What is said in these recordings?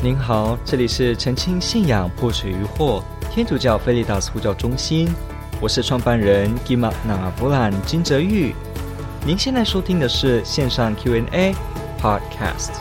您好，这里是澄清信仰破除疑惑天主教菲利达斯呼叫中心，我是创办人 Gima Navabulan 金哲玉。您现在收听的是线上 Q&A Podcast。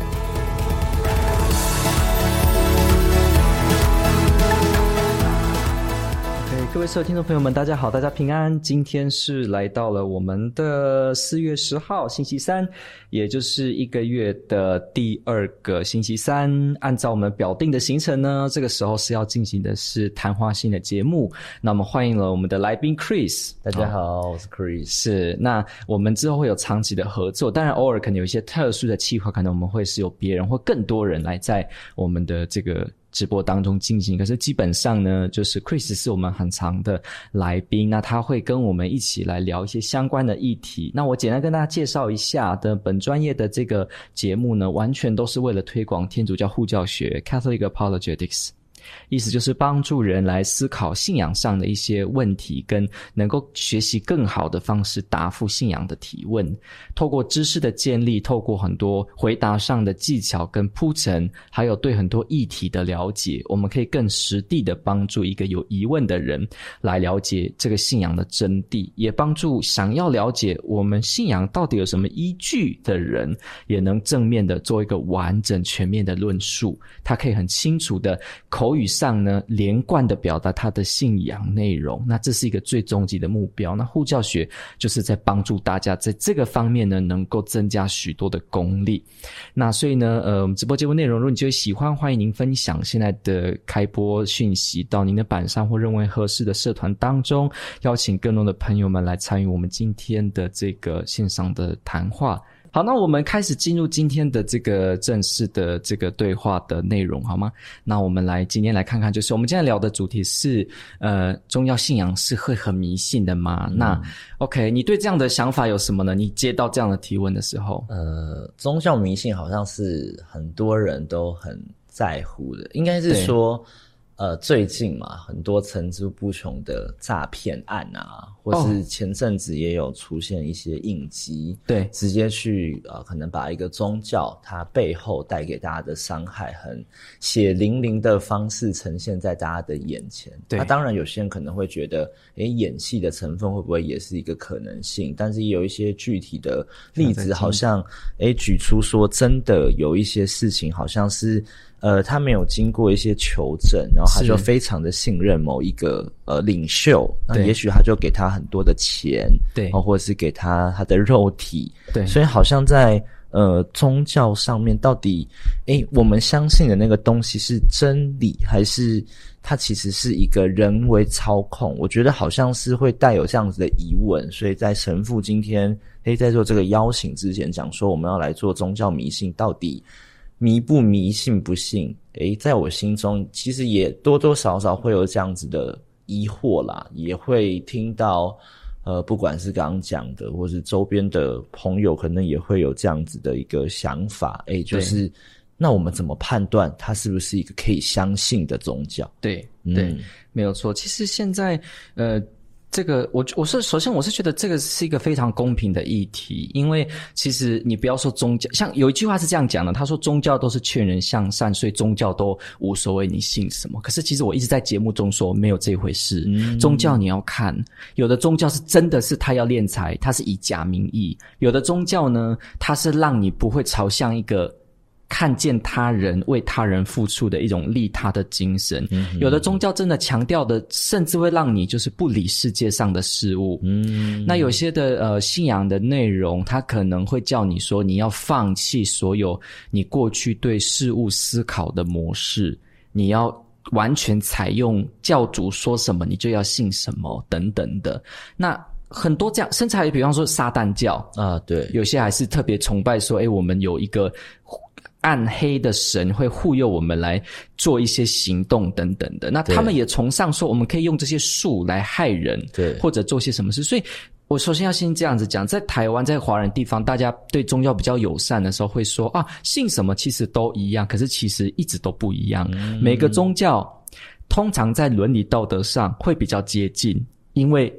各位所有听众朋友们，大家好，大家平安。今天是来到了我们的4月10号星期三，也就是一个月的第2个星期三。按照我们表定的行程呢，这个时候是要进行的是谈话性的节目。那我们欢迎了我们的来宾 Chris。 大家好，我是 Chris。 是，那我们之后会有长期的合作，当然偶尔可能有一些特殊的企划，可能我们会是有别人或更多人来在我们的这个直播当中进行，可是基本上呢，就是 Chris 是我们很常的来宾，那他会跟我们一起来聊一些相关的议题。那我简单跟大家介绍一下的本专业的这个节目呢，完全都是为了推广天主教护教学 Catholic Apologetics，意思就是帮助人来思考信仰上的一些问题，跟能够学习更好的方式答复信仰的提问。透过知识的建立，透过很多回答上的技巧跟铺陈，还有对很多议题的了解，我们可以更实地的帮助一个有疑问的人来了解这个信仰的真谛，也帮助想要了解我们信仰到底有什么依据的人，也能正面的做一个完整全面的论述。他可以很清楚的口语上呢，连贯的表达他的信仰内容，那这是一个最终极的目标。那护教学就是在帮助大家在这个方面呢，能够增加许多的功力。那所以呢，我们直播节目内容，如果你觉得喜欢，欢迎您分享现在的开播讯息到您的板上或认为合适的社团当中，邀请更多的朋友们来参与我们今天的这个线上的谈话。好，那我们开始进入今天的这个正式的这个对话的内容，好吗？那我们今天来看看，就是我们今天聊的主题是宗教信仰是会很迷信的吗？那 OK， 你对这样的想法有什么呢？你接到这样的提问的时候， 宗教迷信好像是很多人都很在乎的，应该是说最近嘛，很多层出不穷的诈骗案啊，或是前阵子也有出现一些印记，对，直接去可能把一个宗教它背后带给大家的伤害，很血淋淋的方式呈现在大家的眼前。对，那当然有些人可能会觉得，演戏的成分会不会也是一个可能性？但是也有一些具体的例子，好像举出说，真的有一些事情好像是。他没有经过一些求证，然后他就非常的信任某一个领袖，那也许他就给他很多的钱，对，或者是给他的肉体，对，所以好像在宗教上面，到底我们相信的那个东西是真理，还是它其实是一个人为操控？我觉得好像是会带有这样子的疑问，所以在神父今天在做这个邀请之前，讲说我们要来做宗教迷信，到底迷不迷信不信，在我心中其实也多多少少会有这样子的疑惑啦，也会听到不管是刚刚讲的，或是周边的朋友可能也会有这样子的一个想法，就是那我们怎么判断它是不是一个可以相信的宗教？对，对， 没有错。其实现在这个首先我是觉得这个是一个非常公平的议题，因为其实你不要说宗教，像有一句话是这样讲的，他说宗教都是劝人向善，所以宗教都无所谓你信什么。可是其实我一直在节目中说没有这回事，宗教你要看，有的宗教是真的是他要敛财，他是以假名义；有的宗教呢，他是让你不会朝向一个看见他人为他人付出的一种利他的精神，有的宗教真的强调的甚至会让你就是不理世界上的事物，那有些的信仰的内容，它可能会叫你说你要放弃所有你过去对事物思考的模式，你要完全采用教主说什么你就要信什么等等的。那很多这样，甚至还有比方说撒旦教啊，对，有些还是特别崇拜说我们有一个暗黑的神会护佑我们来做一些行动等等的。那他们也崇尚说我们可以用这些术来害人，对，或者做些什么事。所以我首先要先这样子讲，在台湾在华人地方，大家对宗教比较友善的时候会说信什么其实都一样，可是其实一直都不一样。每个宗教通常在伦理道德上会比较接近，因为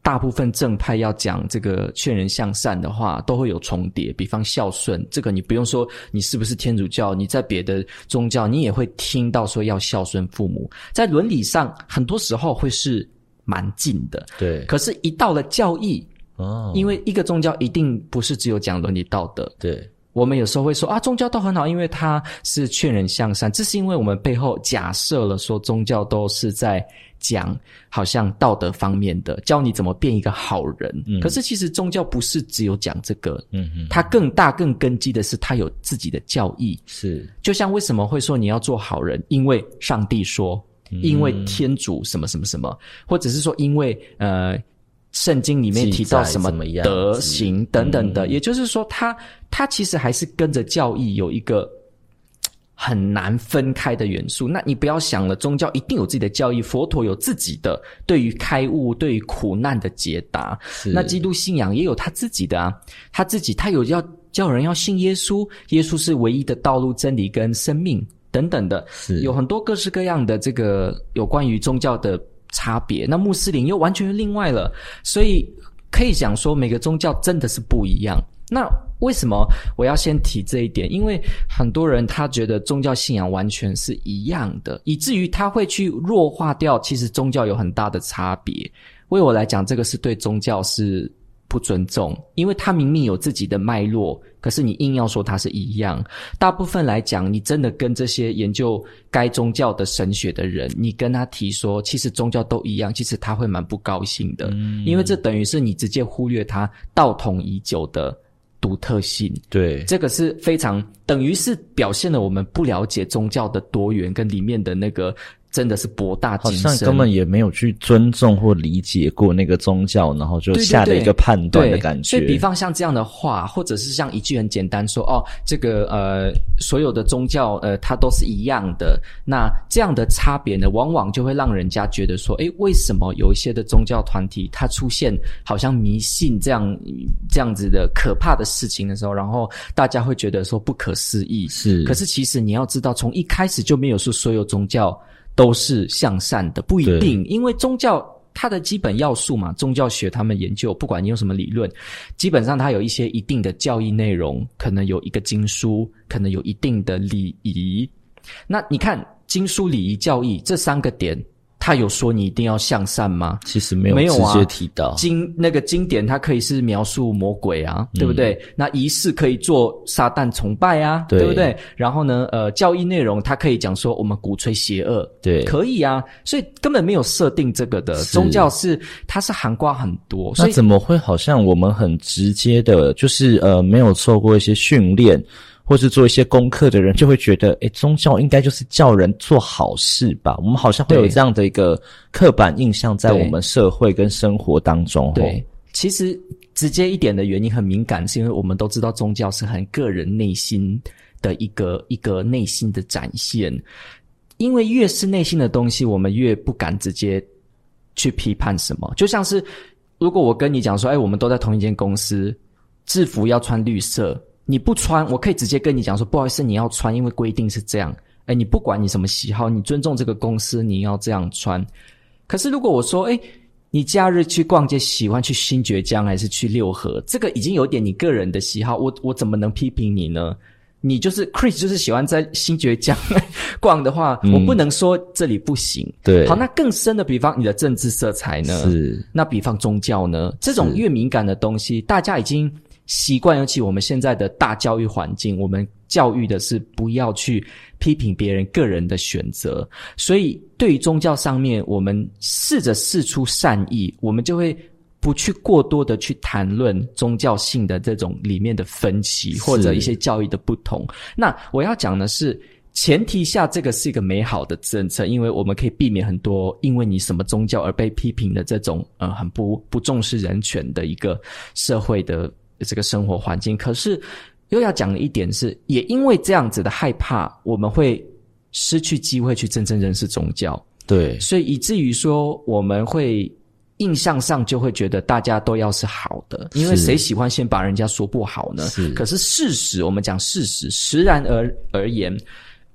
大部分正派要讲这个劝人向善的话，都会有重叠。比方孝顺，这个你不用说你是不是天主教，你在别的宗教你也会听到说要孝顺父母，在伦理上很多时候会是蛮近的。 对， 可是一到了教义，因为一个宗教一定不是只有讲伦理道德。 对， 我们有时候会说啊，宗教都很好，因为它是劝人向善，这是因为我们背后假设了说宗教都是在讲好像道德方面的，教你怎么变一个好人。可是其实宗教不是只有讲这个，它更大更根基的是它有自己的教义。 是， 就像为什么会说你要做好人，因为上帝说，因为天主什么什么什么，或者是说因为圣经里面提到什么德行等等的，也就是说它其实还是跟着教义有一个很难分开的元素。那你不要想了，宗教一定有自己的教义，佛陀有自己的对于开悟对于苦难的解答，那基督信仰也有他自己的啊，他有要叫人要信耶稣，耶稣是唯一的道路真理跟生命等等的，有很多各式各样的这个有关于宗教的差别。那穆斯林又完全另外了，所以可以讲说每个宗教真的是不一样。那为什么我要先提这一点？因为很多人他觉得宗教信仰完全是一样的，以至于他会去弱化掉其实宗教有很大的差别。为我来讲，这个是对宗教是不尊重，因为它明明有自己的脉络，可是你硬要说它是一样。大部分来讲，你真的跟这些研究该宗教的神学的人，你跟他提说其实宗教都一样，其实他会蛮不高兴的，因为这等于是你直接忽略他道统已久的独特性。对，这个是非常等于是表现了我们不了解宗教的多元跟里面的那个真的是博大精深， 好像根本也没有去尊重或理解过那个宗教，然后就下了一个判断的感觉。 所以比方像这样的话，或者是像一句很简单说这个所有的宗教它都是一样的，那这样的差别呢，往往就会让人家觉得说为什么有一些的宗教团体它出现好像迷信这样子的可怕的事情的时候，然后大家会觉得说不可思议。是，可是其实你要知道，从一开始就没有说所有宗教都是向善的，不一定，因为宗教它的基本要素嘛，宗教学他们研究，不管你用什么理论，基本上它有一些一定的教义内容，可能有一个经书，可能有一定的礼仪。那你看经书、礼仪、教义这三个点，他有说你一定要向善吗？ 其实没有直接提到。 那个经典它可以是描述魔鬼啊，对不对？那仪式可以做撒旦崇拜啊，对不对？然后呢教义内容它可以讲说我们鼓吹邪恶，对，可以啊，所以根本没有设定这个的。宗教它是涵盖很多，所以那怎么会好像我们很直接的就是没有受过一些训练或是做一些功课的人就会觉得宗教应该就是叫人做好事吧，我们好像会有这样的一个刻板印象在我们社会跟生活当中。 对，其实直接一点的原因很敏感，是因为我们都知道宗教是很个人内心的一个内心的展现，因为越是内心的东西我们越不敢直接去批判什么。就像是如果我跟你讲说我们都在同一间公司，制服要穿绿色，你不穿，我可以直接跟你讲说不好意思你要穿，因为规定是这样。你不管你什么喜好，你尊重这个公司，你要这样穿。可是如果我说你假日去逛街喜欢去新崛江还是去六合，这个已经有点你个人的喜好，我怎么能批评你呢？你就是 Chris 就是喜欢在新崛江逛的话，我不能说这里不行。对，好，那更深的比方你的政治色彩呢？是，那比方宗教呢？这种越敏感的东西大家已经习惯，尤其我们现在的大教育环境，我们教育的是不要去批评别人个人的选择，所以对于宗教上面我们试着释出善意，我们就会不去过多的去谈论宗教性的这种里面的分歧或者一些教义的不同。那我要讲的是前提下这个是一个美好的政策，因为我们可以避免很多因为你什么宗教而被批评的这种很不重视人权的一个社会的这个生活环境。可是又要讲的一点是，也因为这样子的害怕，我们会失去机会去真正认识宗教。对，所以以至于说我们会印象上就会觉得大家都要是好的，因为谁喜欢先把人家说不好呢？可是事实，我们讲事实，实然而言，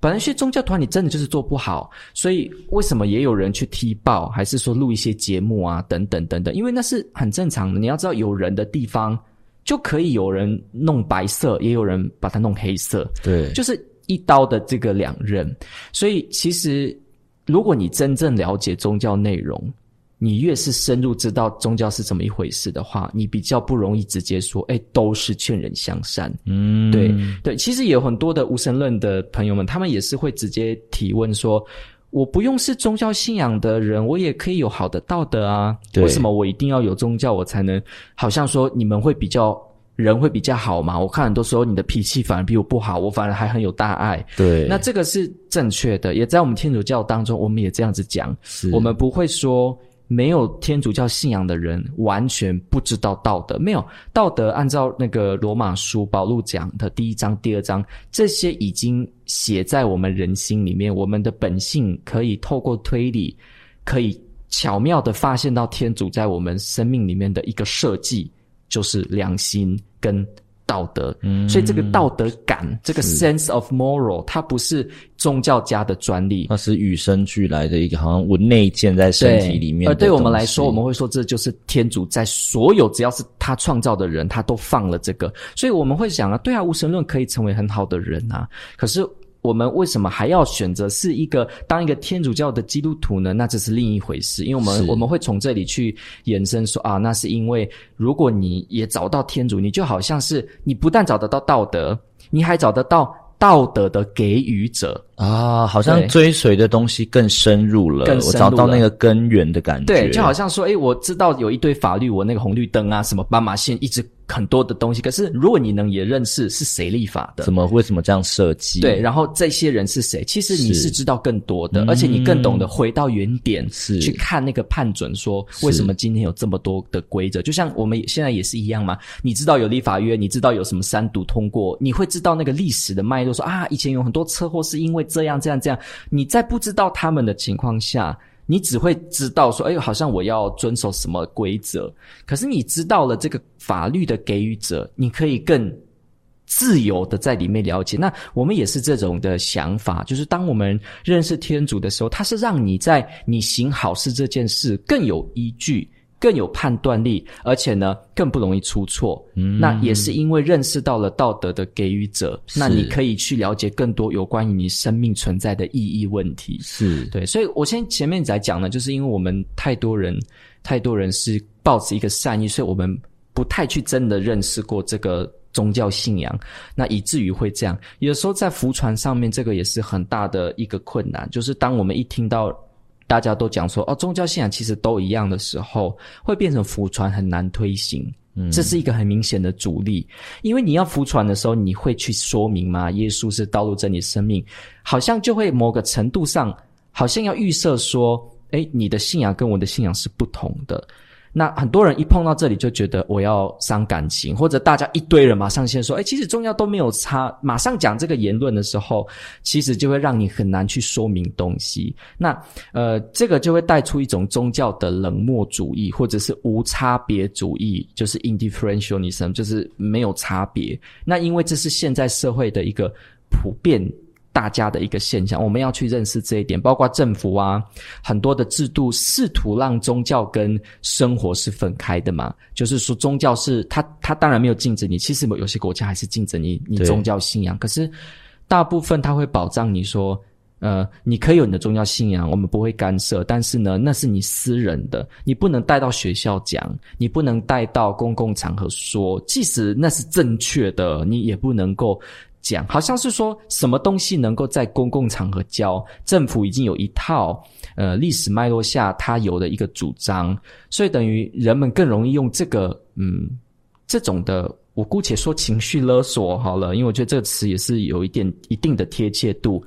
本来去宗教团体真的就是做不好，所以为什么也有人去踢爆，还是说录一些节目啊，等等等等，因为那是很正常的。你要知道，有人的地方就可以有人弄白色，也有人把它弄黑色， 对， 就是一刀的这个两刃。所以其实如果你真正了解宗教内容，你越是深入知道宗教是怎么一回事的话，你比较不容易直接说都是劝人向善。对对，其实也有很多的无神论的朋友们，他们也是会直接提问说，我不用是宗教信仰的人，我也可以有好的道德啊，为什么我一定要有宗教我才能，好像说你们会比较人会比较好嘛，我看很多时候你的脾气反而比我不好，我反而还很有大爱。 对， 那这个是正确的，也在我们天主教当中我们也这样子讲，我们不会说没有天主教信仰的人完全不知道道德，没有道德，按照那个罗马书保禄讲的第1章第2章，这些已经写在我们人心里面，我们的本性可以透过推理，可以巧妙地发现到天主在我们生命里面的一个设计，就是良心跟道德。所以这个道德感，这个 sense of moral， 它不是宗教家的专利， 它是与生俱来的一个好像我内建在身体里面的东西。 对我们来说，我们会说这就是天主在所有只要是他创造的人，他都放了这个。所以我们会想啊，对啊，无神论可以成为很好的人啊，可是我们为什么还要选择是当一个天主教的基督徒呢？那这是另一回事，因为我们会从这里去延伸说啊，那是因为如果你也找到天主，你就好像是你不但找得到道德，你还找得到道德的给予者啊，好像追随的东西更深入了，我找到那个根源的感觉。 对，就好像说我知道有一堆法律，我那个红绿灯啊，什么斑马线，一直很多的东西，可是如果你能也认识是谁立法的， 为什么这样设计， 对，然后这些人是谁，其实你是知道更多的，而且你更懂得回到原点，去看那个判准，说为什么今天有这么多的规则。就像我们现在也是一样嘛，你知道有立法院，你知道有什么3读通过，你会知道那个历史的脉络，说啊，以前有很多车祸是因为这样这样这样。你在不知道他们的情况下，你只会知道说好像我要遵守什么规则，可是你知道了这个法律的给予者，你可以更自由的在里面了解。那我们也是这种的想法，就是当我们认识天主的时候，他是让你在你行好事这件事更有依据，更有判断力，而且呢更不容易出错。那也是因为认识到了道德的给予者，那你可以去了解更多有关于你生命存在的意义问题。 是， 对，所以我前面在讲呢，就是因为我们太多人是抱持一个善意，所以我们不太去真的认识过这个宗教信仰，那以至于会这样。有时候在福传上面，这个也是很大的一个困难，就是当我们一听到大家都讲说宗教信仰其实都一样的时候，会变成福传很难推行。这是一个很明显的阻力，因为你要福传的时候，你会去说明嘛，耶稣是道路真理生命，好像就会某个程度上好像要预设说你的信仰跟我的信仰是不同的。那很多人一碰到这里就觉得我要伤感情，或者大家一堆人马上先说其实宗教都没有差，马上讲这个言论的时候，其实就会让你很难去说明东西。那这个就会带出一种宗教的冷漠主义，或者是无差别主义，就是 indifferentialism， 就是没有差别。那因为这是现在社会的一个普遍大家的一个现象，我们要去认识这一点，包括政府啊，很多的制度试图让宗教跟生活是分开的嘛，就是说宗教是它当然没有禁止你，其实有些国家还是禁止你宗教信仰，可是大部分它会保障你说你可以有你的宗教信仰，我们不会干涉，但是呢那是你私人的，你不能带到学校讲，你不能带到公共场合说，即使那是正确的，你也不能够讲，好像是说什么东西能够在公共场合教，政府已经有一套历史脉络下它有的一个主张，所以等于人们更容易用这个这种的，我姑且说情绪勒索好了，因为我觉得这个词也是有一定的贴切度，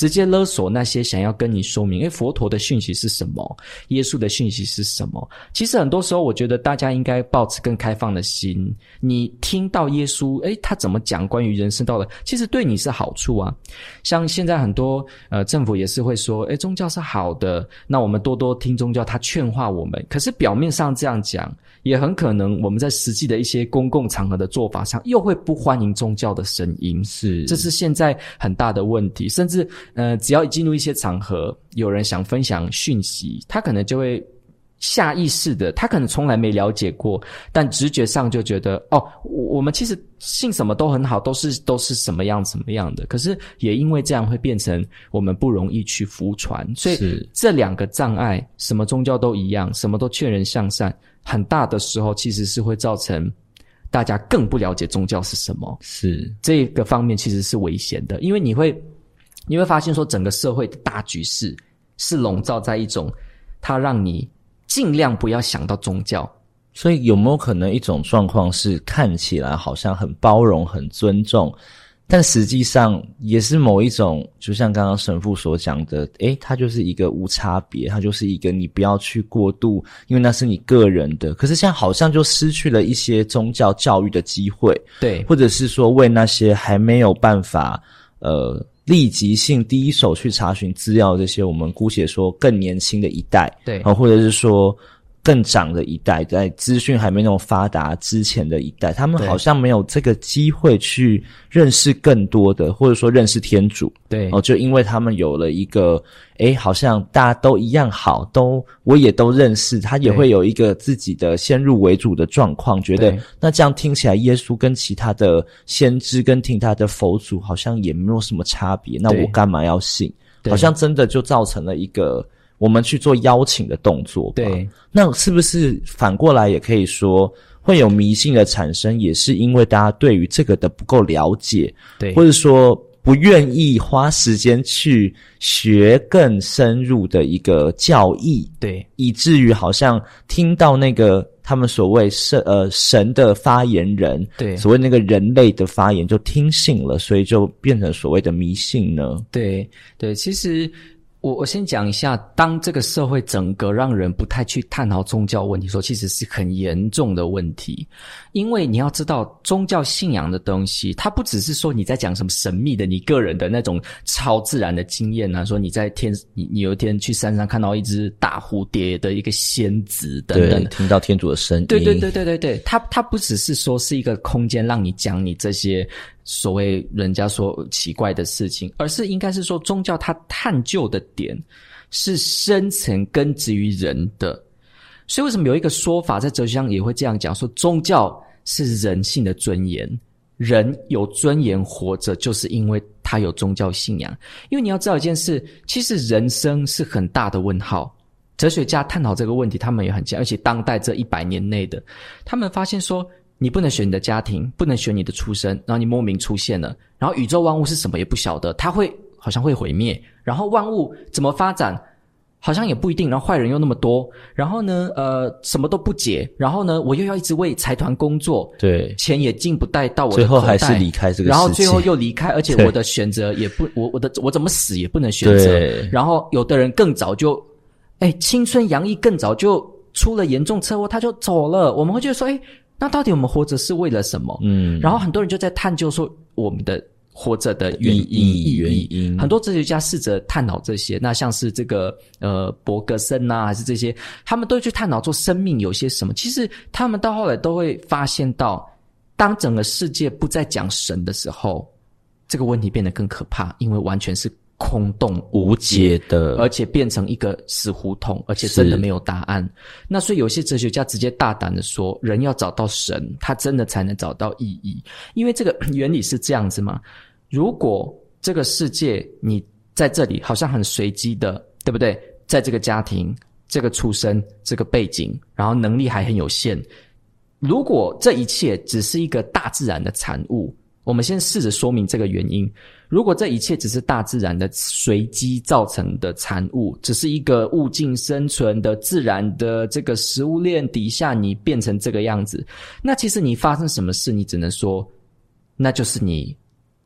直接勒索那些想要跟你说明佛陀的讯息是什么，耶稣的讯息是什么。其实很多时候我觉得大家应该抱持更开放的心，你听到耶稣他怎么讲关于人生道理，其实对你是好处啊。像现在很多政府也是会说宗教是好的，那我们多多听宗教，他劝化我们。可是表面上这样讲，也很可能我们在实际的一些公共场合的做法上又会不欢迎宗教的声音，这是现在很大的问题。甚至只要进入一些场合，有人想分享讯息，他可能就会下意识的，他可能从来没了解过，但直觉上就觉得我们其实信什么都很好，都是什么样的。可是也因为这样会变成我们不容易去服传，所以这两个障碍，什么宗教都一样，什么都劝人向善，很大的时候其实是会造成大家更不了解宗教是什么。这个方面其实是危险的，因为你会发现说整个社会的大局势是笼罩在一种它让你尽量不要想到宗教。 所以有没有可能一种状况是看起来好像很包容很尊重，但实际上也是某一种，就像刚刚神父所讲的，它就是一个无差别，它就是一个你不要去过度，因为那是你个人的。可是现在好像就失去了一些宗教教育的机会， 对， 或者是说为那些还没有办法立即性第一手去查询资料，这些我们姑且说更年轻的一代， 对， 或者是说更长的一代，在资讯还没那么发达之前的一代，他们好像没有这个机会去认识更多的，或者说认识天主。 对， 就因为他们有了一个好像大家都一样好，我也都认识，他也会有一个自己的先入为主的状况，觉得那这样听起来耶稣跟其他的先知跟听他的佛祖好像也没有什么差别，那我干嘛要信？好像真的就造成了一个我们去做邀请的动作吧。 对， 那是不是反过来也可以说会有迷信的产生，也是因为大家对于这个的不够了解， 对， 或者说不愿意花时间去学更深入的一个教义， 对， 以至于好像听到那个他们所谓神的发言人， 对， 所谓那个人类的发言就听信了，所以就变成所谓的迷信呢？ 对，其实我先讲一下，当这个社会整个让人不太去探讨宗教问题说，其实是很严重的问题。因为你要知道，宗教信仰的东西，它不只是说你在讲什么神秘的你个人的那种超自然的经验啊，说你在你有一天去山上看到一只大蝴蝶的一个仙子等等， 听到天主的声音， 对，它不只是说是一个空间让你讲你这些所谓人家说奇怪的事情，而是应该是说宗教它探究的点是深层根植于人的。所以为什么有一个说法在哲学上也会这样讲，说宗教是人性的尊严，人有尊严活着就是因为他有宗教信仰。因为你要知道一件事，其实人生是很大的问号，哲学家探讨这个问题他们也很强，而且当代这100年内的他们发现说，你不能选你的家庭，不能选你的出身，然后你莫名出现了，然后宇宙万物是什么也不晓得，它好像会毁灭，然后万物怎么发展好像也不一定，然后坏人又那么多，然后呢什么都不解，然后呢我又要一直为财团工作， 对， 钱也进不带到我的口袋， 最后还是离开这个世界， 然后最后又离开，而且我的选择也不我怎么死也不能选择，然后有的人更早就青春洋溢，更早就出了严重车祸他就走了，我们会觉得说那到底我们活着是为了什么？然后很多人就在探究说我们的活着的原因，很多哲学家试着探讨这些。那像是这个伯格森啊，还是这些，他们都去探讨说生命有些什么。其实他们到后来都会发现到，当整个世界不再讲神的时候，这个问题变得更可怕，因为完全是空洞无解的，而且变成一个死胡同，而且真的没有答案。那所以有些哲学家直接大胆的说，人要找到神，他真的才能找到意义。因为这个原理是这样子嘛，如果这个世界你在这里好像很随机的，对不对？在这个家庭，这个出身，这个背景，然后能力还很有限，如果这一切只是一个大自然的产物，我们先试着说明这个原因。如果这一切只是大自然的随机造成的产物，只是一个物竞生存的自然的这个食物链底下你变成这个样子，那其实你发生什么事，你只能说那就是你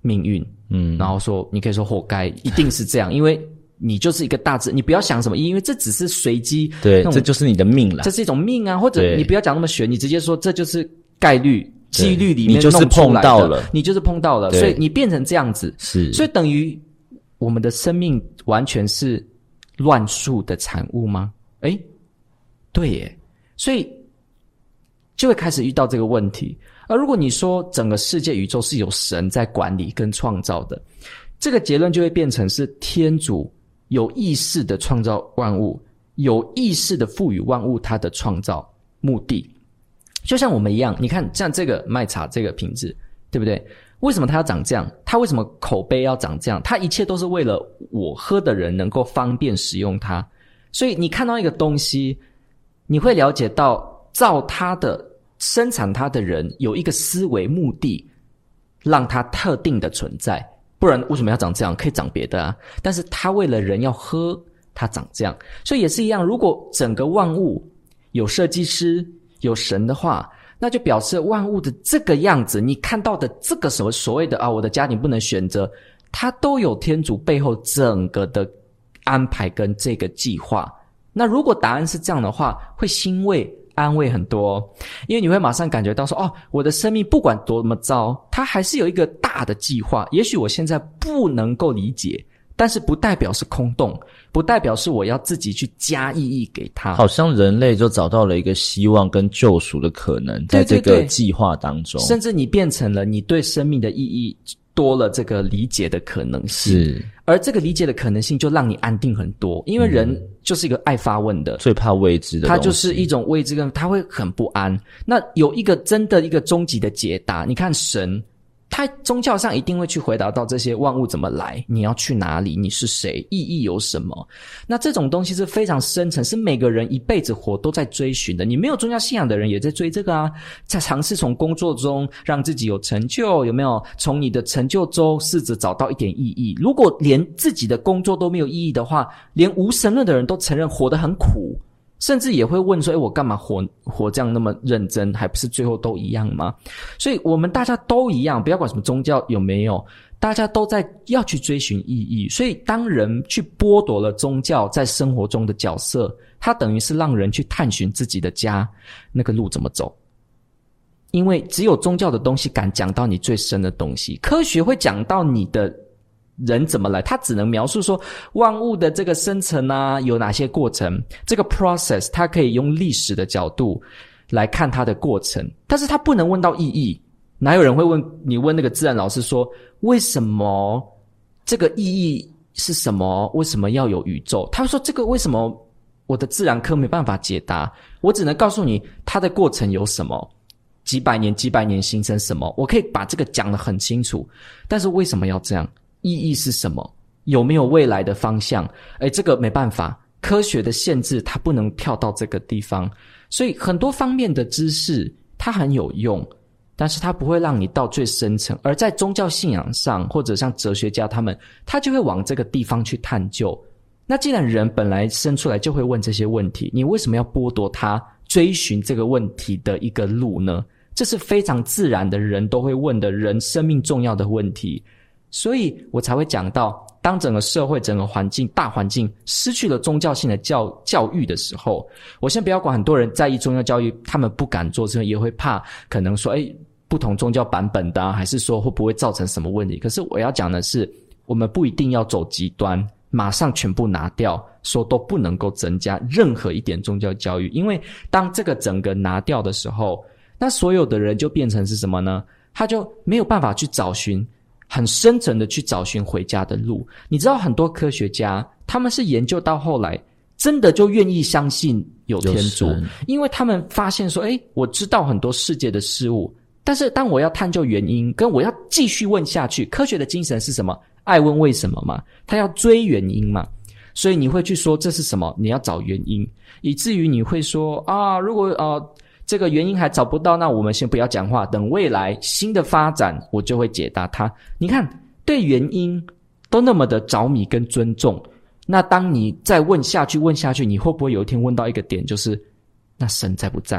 命运，然后说你可以说活该，一定是这样，因为你就是一个大致，你不要想什么因为这只是随机， 对，这就是你的命啦， 这是一种命啊，或者你不要讲那么玄，你直接说这就是概率。几率里面你就是碰到了， 你就是碰到了，所以你变成这样子， 是， 所以等于我们的生命完全是乱数的产物吗？诶，对耶，所以就会开始遇到这个问题。而如果你说整个世界宇宙是有神在管理跟创造的，这个结论就会变成是天主有意识的创造万物，有意识的赋予万物它的创造目的。就像我们一样，你看像这个麦茶这个瓶子，对不对？为什么它要长这样？它为什么口碑要长这样？它一切都是为了我喝的人能够方便使用它。所以你看到一个东西，你会了解到造它的生产它的人有一个思维目的，让它特定的存在。不然为什么要长这样？可以长别的啊。但是它为了人要喝，它长这样。所以也是一样，如果整个万物有设计师有神的话，那就表示万物的这个样子，你看到的这个所谓的我的家庭不能选择，它都有天主背后整个的安排跟这个计划。那如果答案是这样的话，会欣慰安慰很多因为你会马上感觉到说我的生命不管多么糟，它还是有一个大的计划。也许我现在不能够理解，但是不代表是空洞，不代表是我要自己去加意义给它。 好像人类就找到了一个希望跟救赎的可能，在这个计划当中， 甚至你变成了你对生命的意义多了这个理解的可能性， 是， 而这个理解的可能性就让你安定很多，因为人就是一个爱发问的， 最怕未知的东西， 他就是一种未知跟他会很不安。那有一个真的一个终极的解答，你看神他宗教上一定会去回答到这些万物怎么来，你要去哪里，你是谁，意义有什么。那这种东西是非常深层，是每个人一辈子活都在追寻的。你没有宗教信仰的人也在追这个啊，在尝试从工作中让自己有成就，有没有从你的成就中试着找到一点意义。如果连自己的工作都没有意义的话，连无神论的人都承认活得很苦，甚至也会问说我干嘛活这样那么认真，还不是最后都一样吗？所以我们大家都一样，不要管什么宗教有没有，大家都在要去追寻意义。所以当人去剥夺了宗教在生活中的角色，它等于是让人去探寻自己的家，那个路怎么走。因为只有宗教的东西敢讲到你最深的东西，科学会讲到你的人怎么来，他只能描述说万物的这个生成啊有哪些过程，这个 process 他可以用历史的角度来看它的过程，但是他不能问到意义。哪有人会问你问那个自然老师说为什么这个意义是什么，为什么要有宇宙，他说这个为什么我的自然科没办法解答，我只能告诉你它的过程有什么，几百年形成什么，我可以把这个讲得很清楚，但是为什么要这样，意义是什么，有没有未来的方向，这个没办法，科学的限制它不能跳到这个地方。所以很多方面的知识它很有用，但是它不会让你到最深层。而在宗教信仰上，或者像哲学家他就会往这个地方去探究。那既然人本来生出来就会问这些问题，你为什么要剥夺他追寻这个问题的一个路呢？这是非常自然的，人都会问的，人生命重要的问题。所以我才会讲到，当整个社会整个环境大环境失去了宗教性的教育的时候，我先不要管很多人在意宗教教育，他们不敢做，也会怕可能说不同宗教版本的还是说会不会造成什么问题。可是我要讲的是，我们不一定要走极端，马上全部拿掉，说都不能够增加任何一点宗教教育。因为当这个整个拿掉的时候，那所有的人就变成是什么呢？他就没有办法去找寻很深层的去找寻回家的路。你知道很多科学家他们是研究到后来真的就愿意相信有天主，因为他们发现说我知道很多世界的事物，但是当我要探究原因跟我要继续问下去，科学的精神是什么？爱问为什么嘛，他要追原因嘛。所以你会去说这是什么，你要找原因，以至于你会说如果这个原因还找不到，那我们先不要讲话，等未来新的发展我就会解答它。你看对原因都那么的着迷跟尊重，那当你再问下去，你会不会有一天问到一个点，就是那神在不在，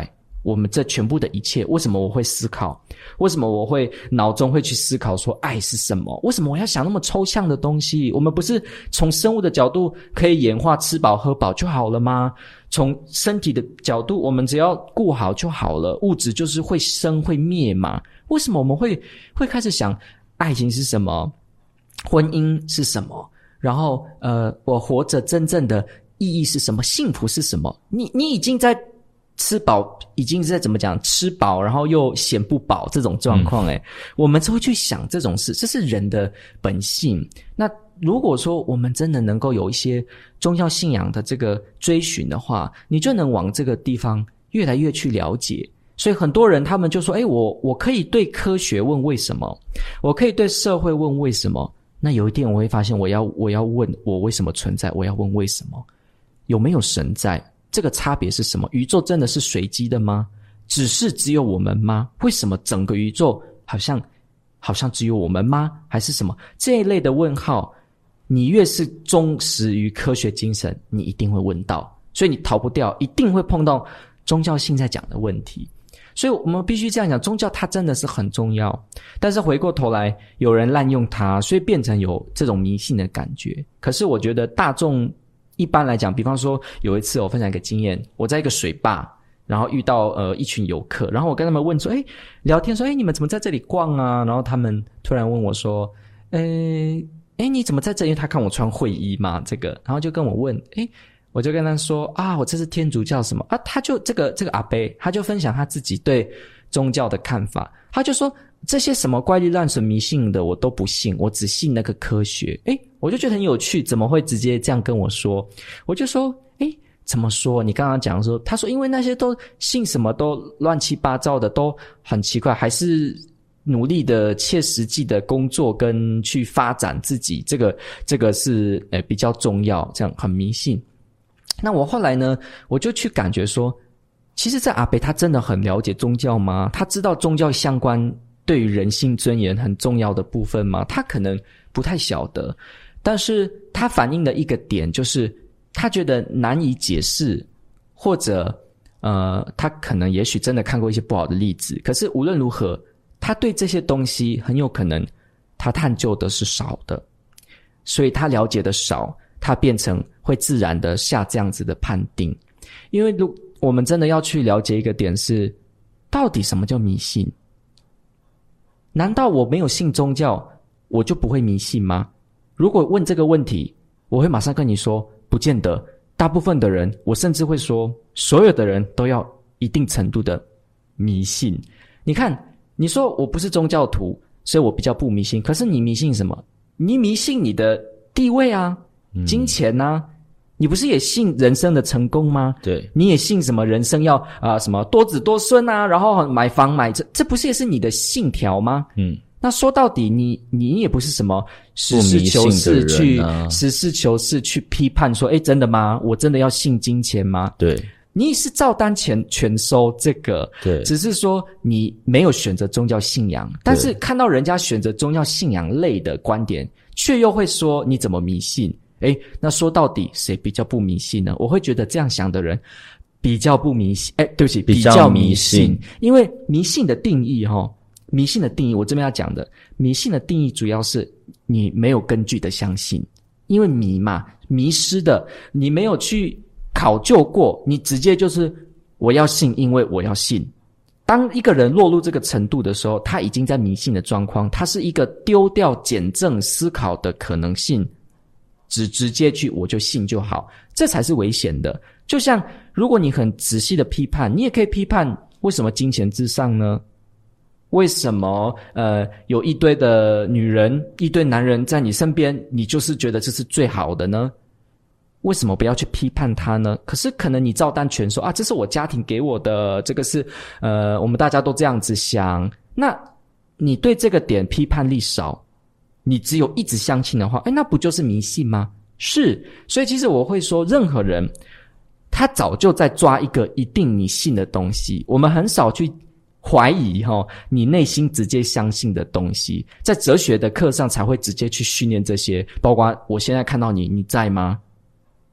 我们这全部的一切？为什么我会思考？为什么我会脑中会去思考说爱是什么？为什么我要想那么抽象的东西？我们不是从生物的角度可以演化，吃饱喝饱就好了吗？从身体的角度，我们只要顾好就好了，物质就是会生会灭嘛。为什么我们会开始想爱情是什么？婚姻是什么？然后我活着真正的意义是什么？幸福是什么？你已经在吃饱，已经是在怎么讲，吃饱然后又嫌不饱这种状况我们就会去想这种事，这是人的本性。那如果说我们真的能够有一些宗教信仰的这个追寻的话，你就能往这个地方越来越去了解。所以很多人他们就说我可以对科学问为什么，我可以对社会问为什么，那有一天我会发现我要问我为什么存在，我要问为什么，有没有神在，这个差别是什么？宇宙真的是随机的吗？只有我们吗？为什么整个宇宙好像只有我们吗？还是什么？这一类的问号，你越是忠实于科学精神，你一定会问到，所以你逃不掉，一定会碰到宗教性在讲的问题。所以我们必须这样讲，宗教它真的是很重要，但是回过头来有人滥用它，所以变成有这种迷信的感觉。可是我觉得大众一般来讲，比方说有一次我分享一个经验，我在一个水坝，然后遇到一群游客，然后我跟他们问说聊天说你们怎么在这里逛啊？然后他们突然问我说你怎么在这里？因为他看我穿会衣嘛，这个，然后就跟我问我就跟他说我这是天主教什么啊？他就这个阿伯，他就分享他自己对宗教的看法，他就说这些什么怪力乱神迷信的我都不信，我只信那个科学。我就觉得很有趣，怎么会直接这样跟我说？我就说怎么说？你刚刚讲说，他说因为那些都信什么都乱七八糟的，都很奇怪，还是努力的切实际的工作跟去发展自己，这个是比较重要，这样很迷信。那我后来呢，我就去感觉说，其实这阿伯他真的很了解宗教吗？他知道宗教相关对于人性尊严很重要的部分吗？他可能不太晓得，但是他反映的一个点就是他觉得难以解释，或者他可能也许真的看过一些不好的例子，可是无论如何他对这些东西很有可能他探究的是少的，所以他了解的少，他变成会自然的下这样子的判定。因为我们真的要去了解一个点是，到底什么叫迷信？难道我没有信宗教我就不会迷信吗？如果问这个问题，我会马上跟你说不见得，大部分的人，我甚至会说所有的人都要一定程度的迷信。你看，你说我不是宗教徒，所以我比较不迷信，可是你迷信什么？你迷信你的地位啊，金钱啊，你不是也信人生的成功吗？ 对， 你也信什么人生要什么多子多孙啊，然后买房买这不是也是你的信条吗？那说到底你也不是什么实事求是去批判说真的吗？我真的要信金钱吗？ 对， 你是照单全收这个， 对， 只是说你没有选择宗教信仰，但是看到人家选择宗教信仰类的观点，却又会说你怎么迷信？那说到底谁比较不迷信呢？我会觉得这样想的人比较不迷信，对不起，比较迷信。因为迷信的定义迷信的定义，我这边要讲的迷信的定义主要是你没有根据的相信，因为迷失的，你没有去考究过，你直接就是我要信，因为我要信。当一个人落入这个程度的时候，他已经在迷信的状况，他是一个丢掉检证思考的可能性，只直接去我就信就好，这才是危险的。就像如果你很仔细的批判，你也可以批判为什么金钱至上呢？为什么有一堆的女人一堆男人在你身边，你就是觉得这是最好的呢？为什么不要去批判他呢？可是可能你照单全收这是我家庭给我的，这个是我们大家都这样子想，那你对这个点批判力少，你只有一直相信的话，那不就是迷信吗？是，所以其实我会说，任何人他早就在抓一个一定你信的东西，我们很少去怀疑你内心直接相信的东西，在哲学的课上才会直接去训练这些，包括我现在看到你在吗？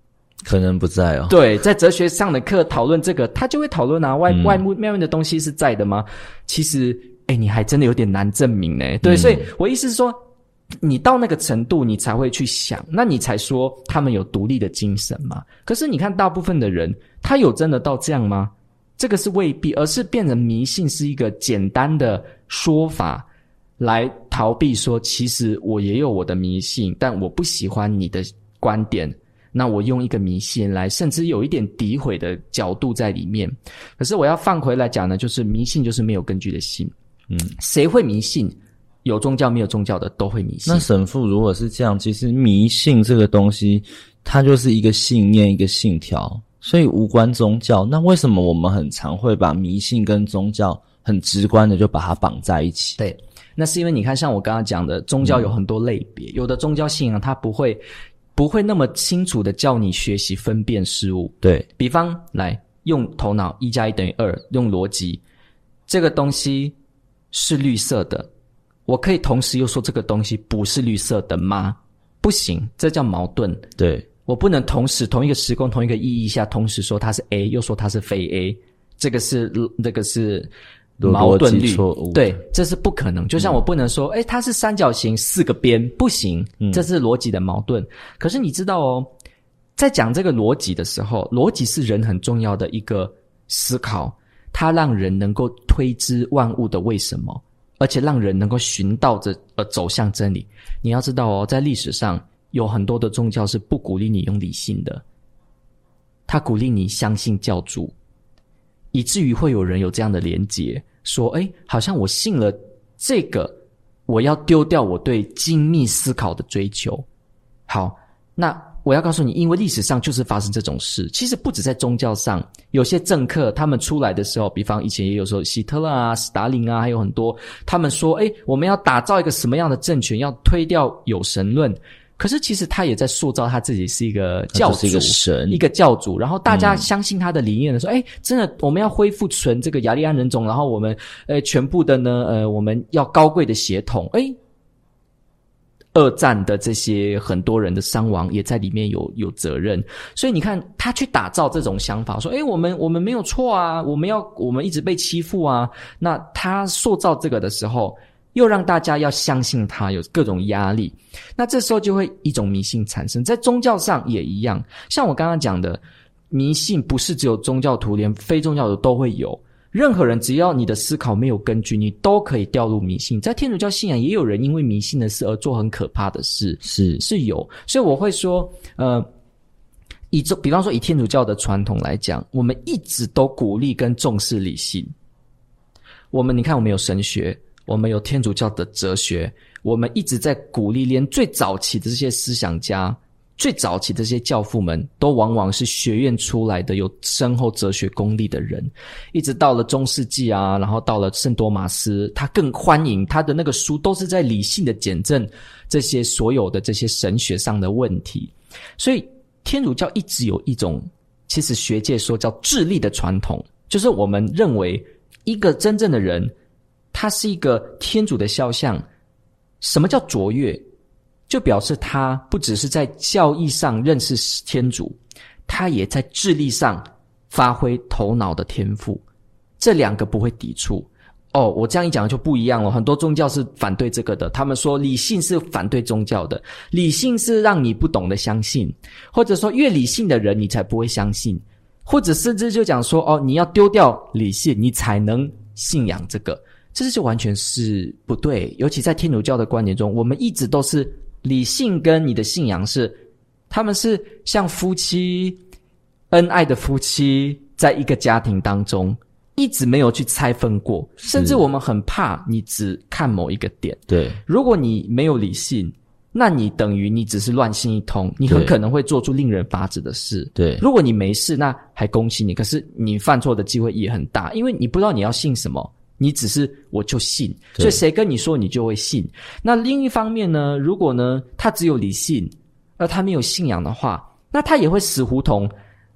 可能不在哦。 对，在哲学上的课讨论这个，他就会讨论啊，外面的东西是在的吗？其实，你还真的有点难证明呢。对，所以我意思是说，你到那个程度，你才会去想，那你才说他们有独立的精神嘛。可是你看，大部分的人，他有真的到这样吗？这个是未必，而是变成迷信是一个简单的说法，来逃避说，其实我也有我的迷信，但我不喜欢你的观点。那我用一个迷信来，甚至有一点诋毁的角度在里面。可是我要放回来讲呢，就是迷信就是没有根据的信。谁会迷信？有宗教没有宗教的都会迷信。 那神父如果是这样，其实迷信这个东西，它就是一个信念，一个信条，所以无关宗教。那为什么我们很常会把迷信跟宗教很直观的就把它绑在一起？ 对，那是因为你看，像我刚刚讲的，宗教有很多类别，有的宗教信仰它不会那么清楚的叫你学习分辨事物。 对， 比方来用头脑1+1=2，用逻辑，这个东西是绿色的，我可以同时又说这个东西不是绿色的吗？不行，这叫矛盾。 对， 我不能同一个时空同一个意义下同时说它是 A 又说它是非 A， 这个是矛盾律，对，这是不可能。就像我不能说它是三角形4个边，不行，这是逻辑的矛盾。可是你知道哦，在讲这个逻辑的时候，逻辑是人很重要的一个思考，它让人能够推知万物的为什么，而且让人能够寻到着走向真理。你要知道哦，在历史上有很多的宗教是不鼓励你用理性的，他鼓励你相信教主，以至于会有人有这样的连结，说好像我信了这个，我要丢掉我对精密思考的追求。好，那我要告诉你，因为历史上就是发生这种事。其实不止在宗教上，有些政客他们出来的时候，比方以前也有时候希特勒啊、斯大林啊，还有很多，他们说我们要打造一个什么样的政权，要推掉有神论。可是其实他也在塑造他自己是一个教主， 是一个神， 一个教主，然后大家相信他的理念的时候，真的我们要恢复纯这个雅利安人种，然后我们全部的呢我们要高贵的血统。二战的这些很多人的伤亡也在里面有责任。所以你看他去打造这种想法，说我们没有错啊，我们一直被欺负啊。那他塑造这个的时候，又让大家要相信他，有各种压力，那这时候就会一种迷信产生。在宗教上也一样，像我刚刚讲的，迷信不是只有宗教徒，连非宗教的都会有。任何人只要你的思考没有根据，你都可以掉入迷信。在天主教信仰也有人因为迷信的事而做很可怕的事，是有。所以我会说比方说以天主教的传统来讲，我们一直都鼓励跟重视理性。你看我们有神学，我们有天主教的哲学，我们一直在鼓励，连最早期的这些思想家，最早期的这些教父们都往往是学院出来的有深厚哲学功力的人。一直到了中世纪啊，然后到了圣多马斯，他更欢迎他的那个书都是在理性的检证这些所有的这些神学上的问题。所以天主教一直有一种其实学界说叫智力的传统，就是我们认为一个真正的人他是一个天主的肖像。什么叫卓越？就表示他不只是在教义上认识天主，他也在智力上发挥头脑的天赋，这两个不会抵触。我这样一讲就不一样了，很多宗教是反对这个的，他们说理性是反对宗教的，理性是让你不懂得相信，或者说越理性的人你才不会相信，或者甚至就讲说你要丢掉理性你才能信仰这个，这就完全是不对。尤其在天主教的观点中，我们一直都是理性跟你的信仰他们是像夫妻，恩爱的夫妻，在一个家庭当中一直没有去拆分过，甚至我们很怕你只看某一个点。 对， 如果你没有理性，那你等于你只是乱信一通，你很可能会做出令人发指的事。 对， 如果你没事，那还恭喜你，可是你犯错的机会也很大，因为你不知道你要信什么，你只是我就信，所以谁跟你说你就会信。那另一方面呢，如果呢他只有理性而他没有信仰的话，那他也会死胡同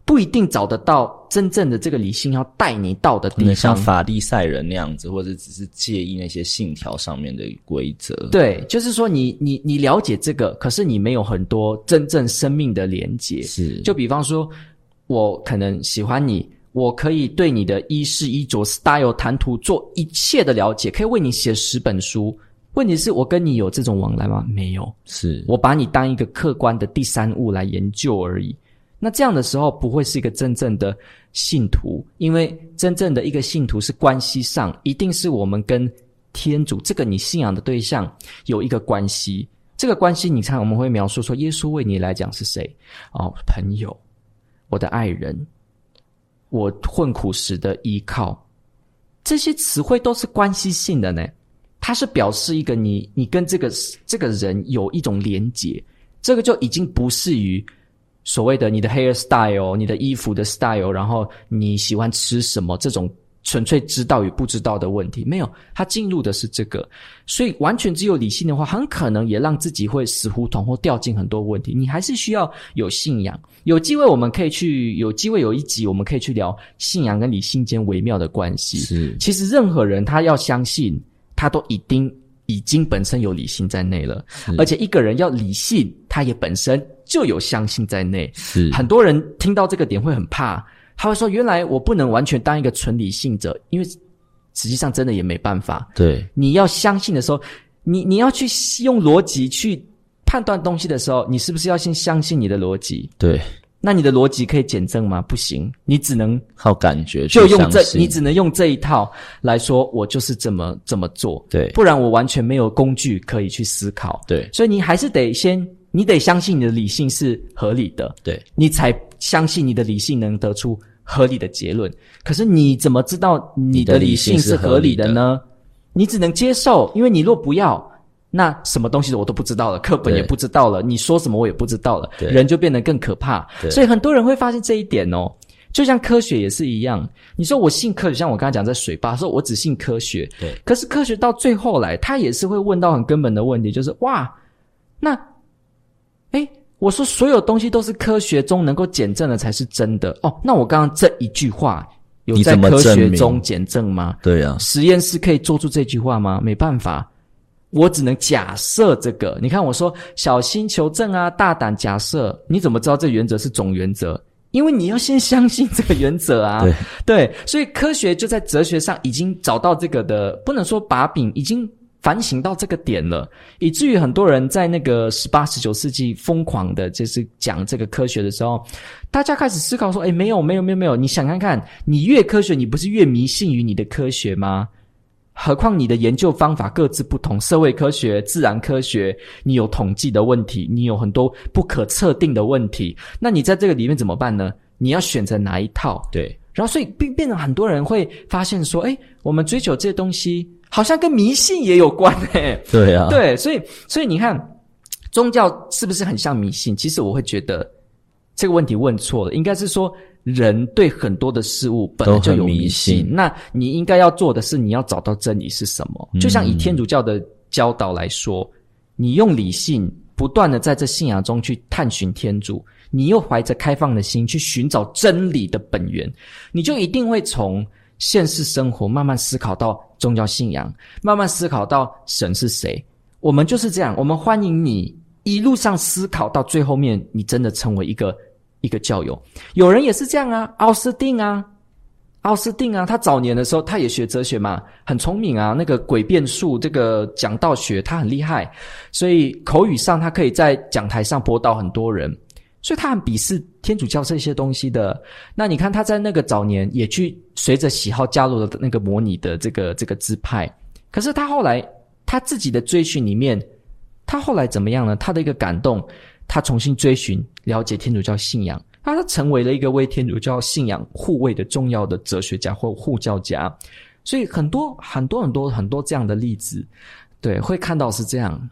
不一定找得到真正的这个理性要带你到的地方， 像法利赛人那样子，或者只是介意那些信条上面的规则。 对，就是说你了解这个，可是你没有很多真正生命的连结。 是， 就比方说我可能喜欢你，我可以对你的衣饰衣着 style 谈吐做一切的了解，可以为你写10本书。问题是我跟你有这种往来吗？没有。 是，我把你当一个客观的第三物来研究而已。那这样的时候不会是一个真正的信徒，因为真正的一个信徒是关系上，一定是我们跟天主这个你信仰的对象有一个关系。这个关系你看我们会描述说耶稣为你来讲是谁？朋友，我的爱人，我困苦时的依靠。这些词汇都是关系性的呢，它是表示一个你跟这个人有一种连结，这个就已经不是于所谓的你的 hairstyle 你的衣服的 style 然后你喜欢吃什么这种纯粹知道与不知道的问题，没有，它进入的是这个。所以完全只有理性的话，很可能也让自己会死胡同或掉进很多问题。你还是需要有信仰。有机会有一集我们可以去聊信仰跟理性间微妙的关系。 是， 其实任何人他要相信，他都已经本身有理性在内了，而且一个人要理性，他也本身就有相信在内。 是，很多人听到这个点会很怕，他会说原来我不能完全当一个纯理性者，因为实际上真的也没办法。 对， 你要相信的时候，你要去用逻辑去判断东西的时候，你是不是要先相信你的逻辑？ 对， 那你的逻辑可以检证吗？不行，你只能靠感觉去相信，你只能用这一套来说我就是这么做。 对， 不然我完全没有工具可以去思考。 对， 所以你还是你得相信你的理性是合理的， 对， 你才相信你的理性能得出合理的结论。可是你怎么知道你的理性是合理的呢？你只能接受，因为你若不要，那什么东西我都不知道了，课本也不知道了，你说什么我也不知道了，人就变得更可怕。所以很多人会发现这一点哦，就像科学也是一样。你说我信科学，像我刚才讲在水坝说我只信科学， 对， 可是科学到最后来他也是会问到很根本的问题，就是哇，那我说所有东西都是科学中能够检证的才是真的哦。那我刚刚这一句话有在科学中检证吗？ 对啊， 实验室可以做出这句话吗？没办法，我只能假设这个。你看我说小心求证啊，大胆假设，你怎么知道这原则是总原则？因为你要先相信这个原则啊。对，所以科学就在哲学上已经找到这个的，不能说把柄，已经反省到这个点了，以至于很多人在那个18、19世纪疯狂的就是讲这个科学的时候，大家开始思考说没有，你想看看，你越科学你不是越迷信于你的科学吗？何况你的研究方法各自不同，社会科学、自然科学，你有统计的问题，你有很多不可测定的问题，那你在这个里面怎么办呢？你要选择哪一套？ 对， 然后所以变成很多人会发现说我们追求这些东西好像跟迷信也有关对啊， 对，所以你看宗教是不是很像迷信？其实我会觉得这个问题问错了，应该是说人对很多的事物本来就有迷信，那你应该要做的是你要找到真理是什么。就像以天主教的教导来说，你用理性不断的在这信仰中去探寻天主，你又怀着开放的心去寻找真理的本源，你就一定会从现实生活慢慢思考到宗教信仰，慢慢思考到神是谁。我们就是这样，我们欢迎你一路上思考到最后面你真的成为一个教友。有人也是这样啊，奥斯定啊，他早年的时候他也学哲学嘛，很聪明啊，那个诡辩术这个讲道学他很厉害，所以口语上他可以在讲台上驳倒很多人，所以他很鄙视天主教这些东西的。那你看他在那个早年也去随着喜好加入了那个模拟的这个支派，可是他后来他自己的追寻里面，他后来怎么样呢？他的一个感动，他重新追寻了解天主教信仰，他成为了一个为天主教信仰护卫的重要的哲学家或护教家。所以很多这样的例子，对，会看到是这样。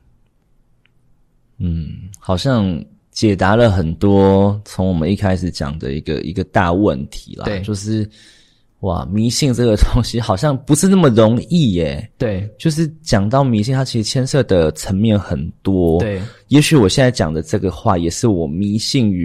好像解答了很多从我们一开始讲的一个大问题啦。 对， 就是哇，迷信这个东西好像不是那么容易耶。 对， 就是讲到迷信，它其实牵涉的层面很多。 对， 也许我现在讲的这个话也是我迷信于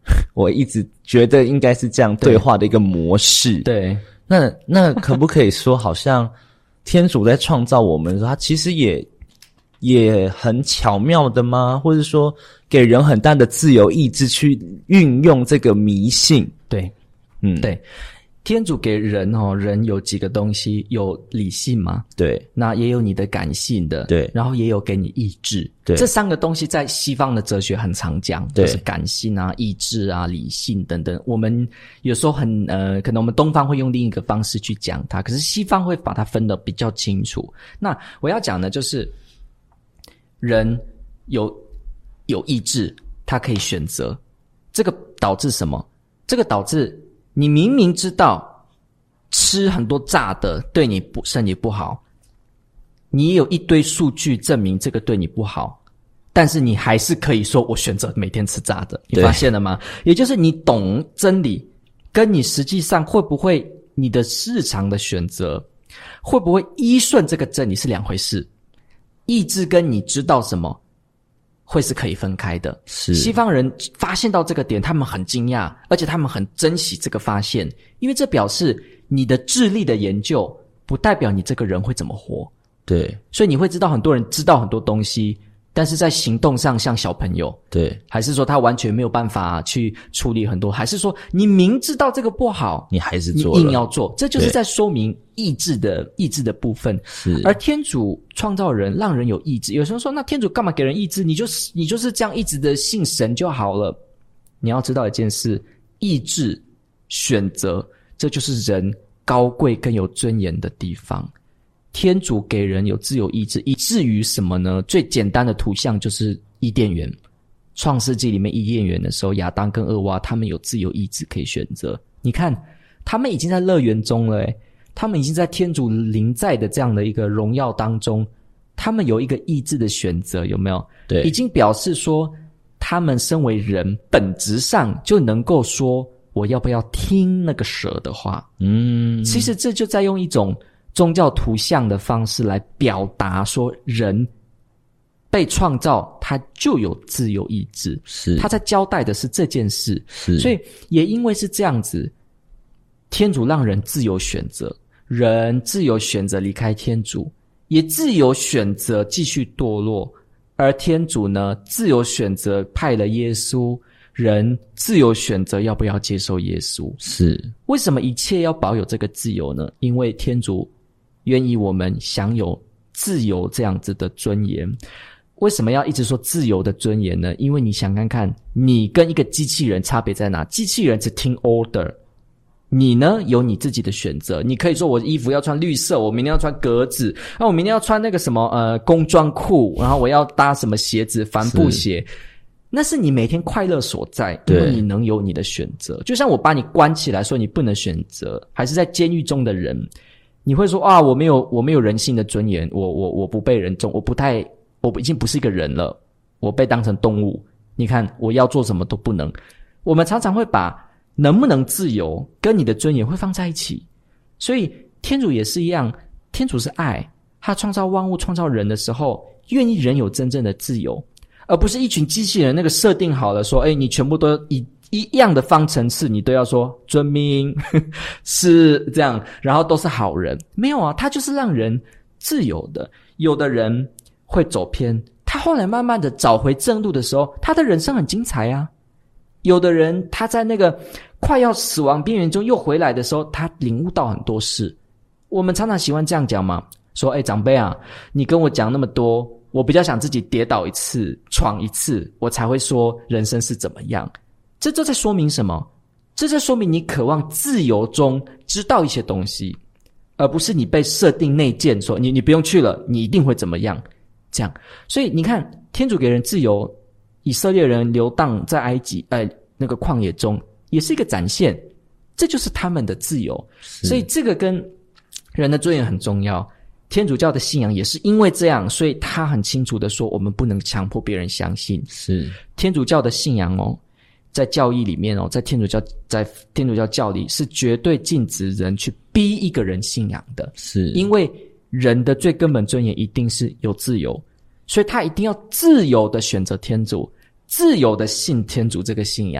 我一直觉得应该是这样对话的一个模式。 对， 那可不可以说，好像天主在创造我们的时候，他其实也很巧妙的吗？或者说给人很大的自由意志去运用这个迷信？ 对，对。天主给人人有几个东西，有理性嘛？对，那也有你的感性的，对，然后也有给你意志，对，这三个东西在西方的哲学很常讲，就是感性啊、意志啊、理性等等。我们有时候可能我们东方会用另一个方式去讲它，可是西方会把它分得比较清楚。那我要讲的就是人有意志，他可以选择，这个导致什么？这个导致你明明知道吃很多炸的对你身体不好，你也有一堆数据证明这个对你不好，但是你还是可以说我选择每天吃炸的。你发现了吗？也就是你懂真理，跟你实际上会不会你的日常的选择会不会依顺这个真理是两回事。意志跟你知道什么会是可以分开的。是西方人发现到这个点，他们很惊讶，而且他们很珍惜这个发现，因为这表示你的智力的研究不代表你这个人会怎么活。对，所以你会知道很多人知道很多东西，但是在行动上像小朋友。对，还是说他完全没有办法去处理很多，还是说你明知道这个不好，你还是做了，你硬要做，这就是在说明意志的部分。是，而天主创造人，让人有意志。有时候说，那天主干嘛给人意志？你就是这样一直的信神就好了。你要知道一件事，意志选择，这就是人高贵更有尊严的地方。天主给人有自由意志，以至于什么呢？最简单的图像就是伊甸园。创世纪里面伊甸园的时候，亚当跟厄娃他们有自由意志可以选择。你看，他们已经在乐园中了，他们已经在天主临在的这样的一个荣耀当中，他们有一个意志的选择，有没有？对，已经表示说他们身为人本质上就能够说我要不要听那个蛇的话。其实这就在用一种宗教图像的方式来表达说，人被创造他就有自由意志，是他在交代的是这件事。是，所以也因为是这样子，天主让人自由选择，人自由选择离开天主，也自由选择继续堕落，而天主呢，自由选择派了耶稣，人自由选择要不要接受耶稣。是，为什么一切要保有这个自由呢？因为天主愿意我们享有自由这样子的尊严。为什么要一直说自由的尊严呢？因为你想看看，你跟一个机器人差别在哪？机器人只听 order， 你呢有你自己的选择。你可以说我衣服要穿绿色，我明天要穿格子，我明天要穿那个什么工装裤，然后我要搭什么鞋子，帆布鞋。那是你每天快乐所在，因为你能有你的选择。就像我把你关起来说你不能选择，还是在监狱中的人，你会说啊，我没有人性的尊严，我不被人重，我已经不是一个人了，我被当成动物。你看我要做什么都不能。我们常常会把能不能自由跟你的尊严会放在一起。所以天主也是一样，天主是爱，他创造万物创造人的时候，愿意人有真正的自由，而不是一群机器人那个设定好了说，你全部都一样的方程式你都要说遵命是这样，然后都是好人。没有啊，他就是让人自由的。有的人会走偏，他后来慢慢的找回正路的时候，他的人生很精彩啊。有的人他在那个快要死亡边缘中又回来的时候，他领悟到很多事。我们常常喜欢这样讲嘛，说长辈啊，你跟我讲那么多，我比较想自己跌倒一次闯一次，我才会说人生是怎么样。这就在说明什么？这在说明你渴望自由中知道一些东西，而不是你被设定内建说你不用去了，你一定会怎么样这样。所以你看，天主给人自由，以色列人流荡在埃及那个旷野中也是一个展现，这就是他们的自由。所以这个跟人的尊严很重要。天主教的信仰也是因为这样，所以他很清楚的说我们不能强迫别人相信。是天主教的信仰在教义里面在天主教教理是绝对禁止人去逼一个人信仰的。是因为人的最根本尊严一定是有自由，所以他一定要自由的选择天主，自由的信天主这个信仰。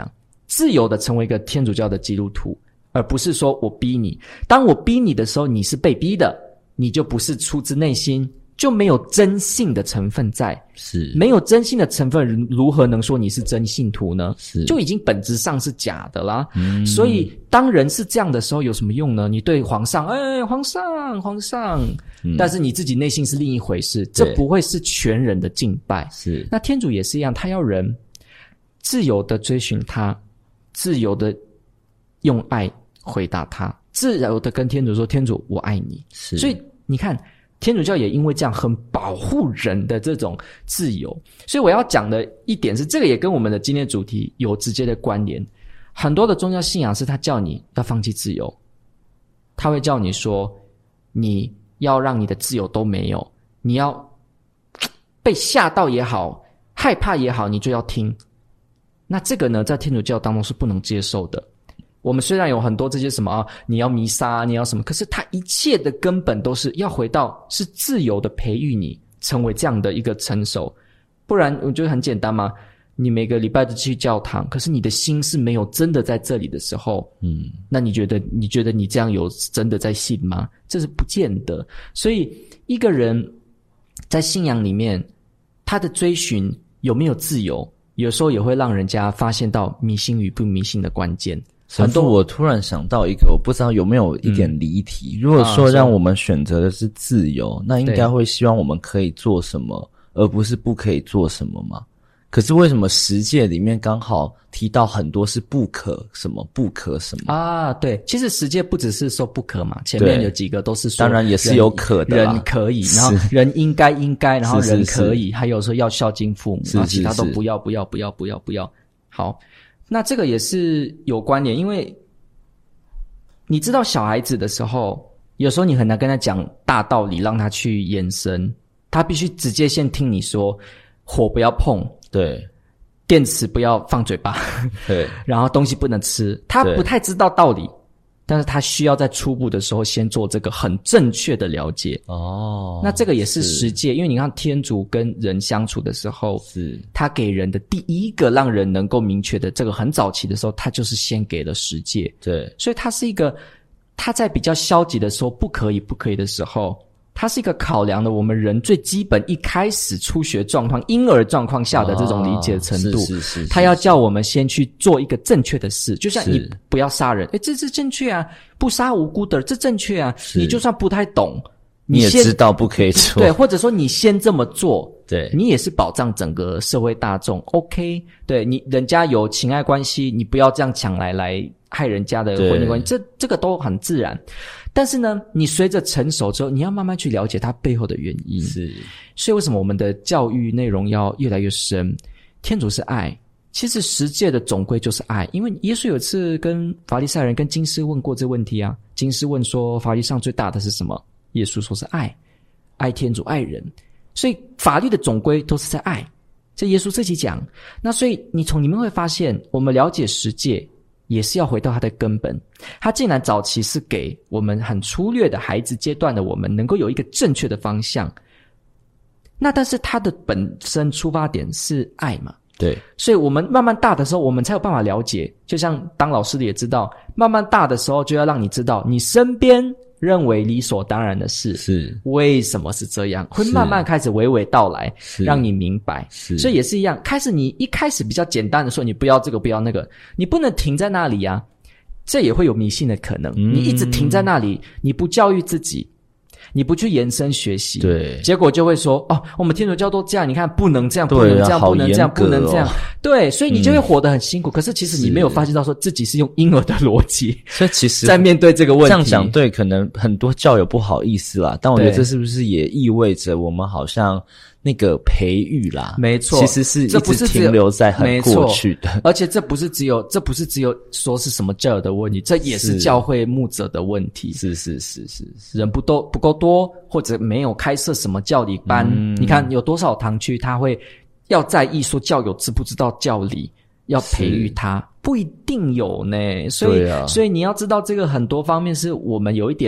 自由的成为一个天主教的基督徒，而不是说我逼你。当我逼你的时候，你是被逼的，你就不是出自内心，就没有真信的成分在。 是没有真信的成分，如何能说你是真信徒呢？ 是就已经本质上是假的啦。所以当人是这样的时候，有什么用呢？你对皇上，皇上，但是你自己内心是另一回事，这不会是全人的敬拜。 是， 那天主也是一样，他要人自由的追寻他，自由的用爱回答他，自由的跟天主说，天主我爱你。 是， 所以你看天主教也因为这样很保护人的这种自由。所以我要讲的一点是，这个也跟我们的今天主题有直接的关联。很多的宗教信仰是他叫你要放弃自由，他会叫你说你要让你的自由都没有，你要被吓到也好，害怕也好，你就要听。那这个呢，在天主教当中是不能接受的。我们虽然有很多这些什么你要弥撒，你要什么，可是它一切的根本都是要回到是自由的培育你成为这样的一个成熟。不然我觉得很简单嘛，你每个礼拜都去教堂，可是你的心是没有真的在这里的时候，那你觉得你这样有真的在信吗？这是不见得。所以一个人在信仰里面，他的追寻有没有自由，有时候也会让人家发现到迷信与不迷信的关键。 神父，我突然想到一个，我不知道有没有一点离题。如果说让我们选择的是自由，那应该会希望我们可以做什么，而不是不可以做什么吗？可是为什么十诫里面刚好提到很多是不可什么不可什么啊？对，其实十诫不只是说不可嘛，前面有几个都是说当然也是有可的啦， 人可以，然后人应该，然后人可以，还有说要孝敬父母，然后其他都不要。好，那这个也是有关联，因为你知道小孩子的时候，有时候你很难跟他讲大道理让他去延伸，他必须直接先听你说火不要碰， 对， 电池不要放嘴巴， 对， 然后东西不能吃，他不太知道道理，但是他需要在初步的时候先做这个很正确的了解。那这个也是十诫，因为你看天主跟人相处的时候，是他给人的第一个让人能够明确的，这个很早期的时候，他就是先给了十诫。 对， 所以他是一个，他在比较消极的说不可以的时候，它是一个考量的我们人最基本一开始初学状况婴儿状况下的这种理解程度， 是他要叫我们先去做一个正确的事，就像你不要杀人，这是正确啊，不杀无辜的这正确啊，你就算不太懂你也知道不可以做， 对，或者说你先这么做， 对， 你也是保障整个社会大众 OK， 对，你人家有情爱关系，你不要这样抢来害人家的婚姻关系，这个都很自然。但是呢，你随着成熟之后，你要慢慢去了解它背后的原因。 是， 所以为什么我们的教育内容要越来越深？天主是爱，其实十诫的总归就是爱。因为耶稣有一次跟法利赛人跟经师问过这个问题啊，经师问说法律上最大的是什么？耶稣说是爱，爱天主爱人。所以法律的总归都是在爱，这耶稣自己讲。那所以你从里面会发现，我们了解十诫也是要回到它的根本，它竟然早期是给我们很粗略的孩子阶段的我们能够有一个正确的方向，那但是它的本身出发点是爱嘛， 对， 所以我们慢慢大的时候我们才有办法了解，就像当老师的也知道，慢慢大的时候就要让你知道你身边认为理所当然的事是为什么是这样，会慢慢开始娓娓道来，让你明白。所以也是一样，你一开始比较简单的说你不要这个不要那个，你不能停在那里啊，这也会有迷信的可能。你一直停在那里，你不教育自己，你不去延伸学习， 对， 结果就会说我们天主教都这样，你看不能这样，不能这样，不能这样，不能这样，对，所以你就会活得很辛苦。可是其实你没有发现到说自己是用婴儿的逻辑， 所以其实在面对这个问题， 这样讲对，可能很多教友不好意思啦，但我觉得这是不是也意味着我们好像那个培育啦， 没错， 其实是一直停留在很过去的， 而且这不是只有说是什么教友的问题，这也是教会牧者的问题。是，人不够多，或者没有开设什么教理班。你看有多少堂区他会要在意说教友知不知道教理，要培育他，不一定有呢。所以你要知道这个很多方面是我们有一点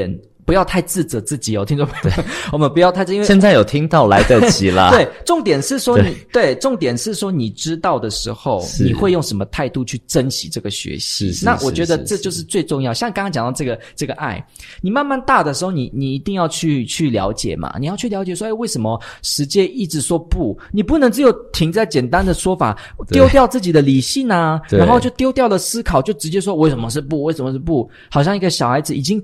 不要太自责自己哦，听众朋友，我们不要太因为现在有听到来得及啦。 对，重点是说重点是说你知道的时候，你会用什么态度去珍惜这个学习？那我觉得这就是最重要。像刚刚讲到这个爱，你慢慢大的时候，你一定要去了解嘛，你要去了解说，为什么世界一直说不？你不能只有停在简单的说法，丢掉自己的理性啊，然后就丢掉了思考，就直接说为什么是不？为什么是不？好像一个小孩子已经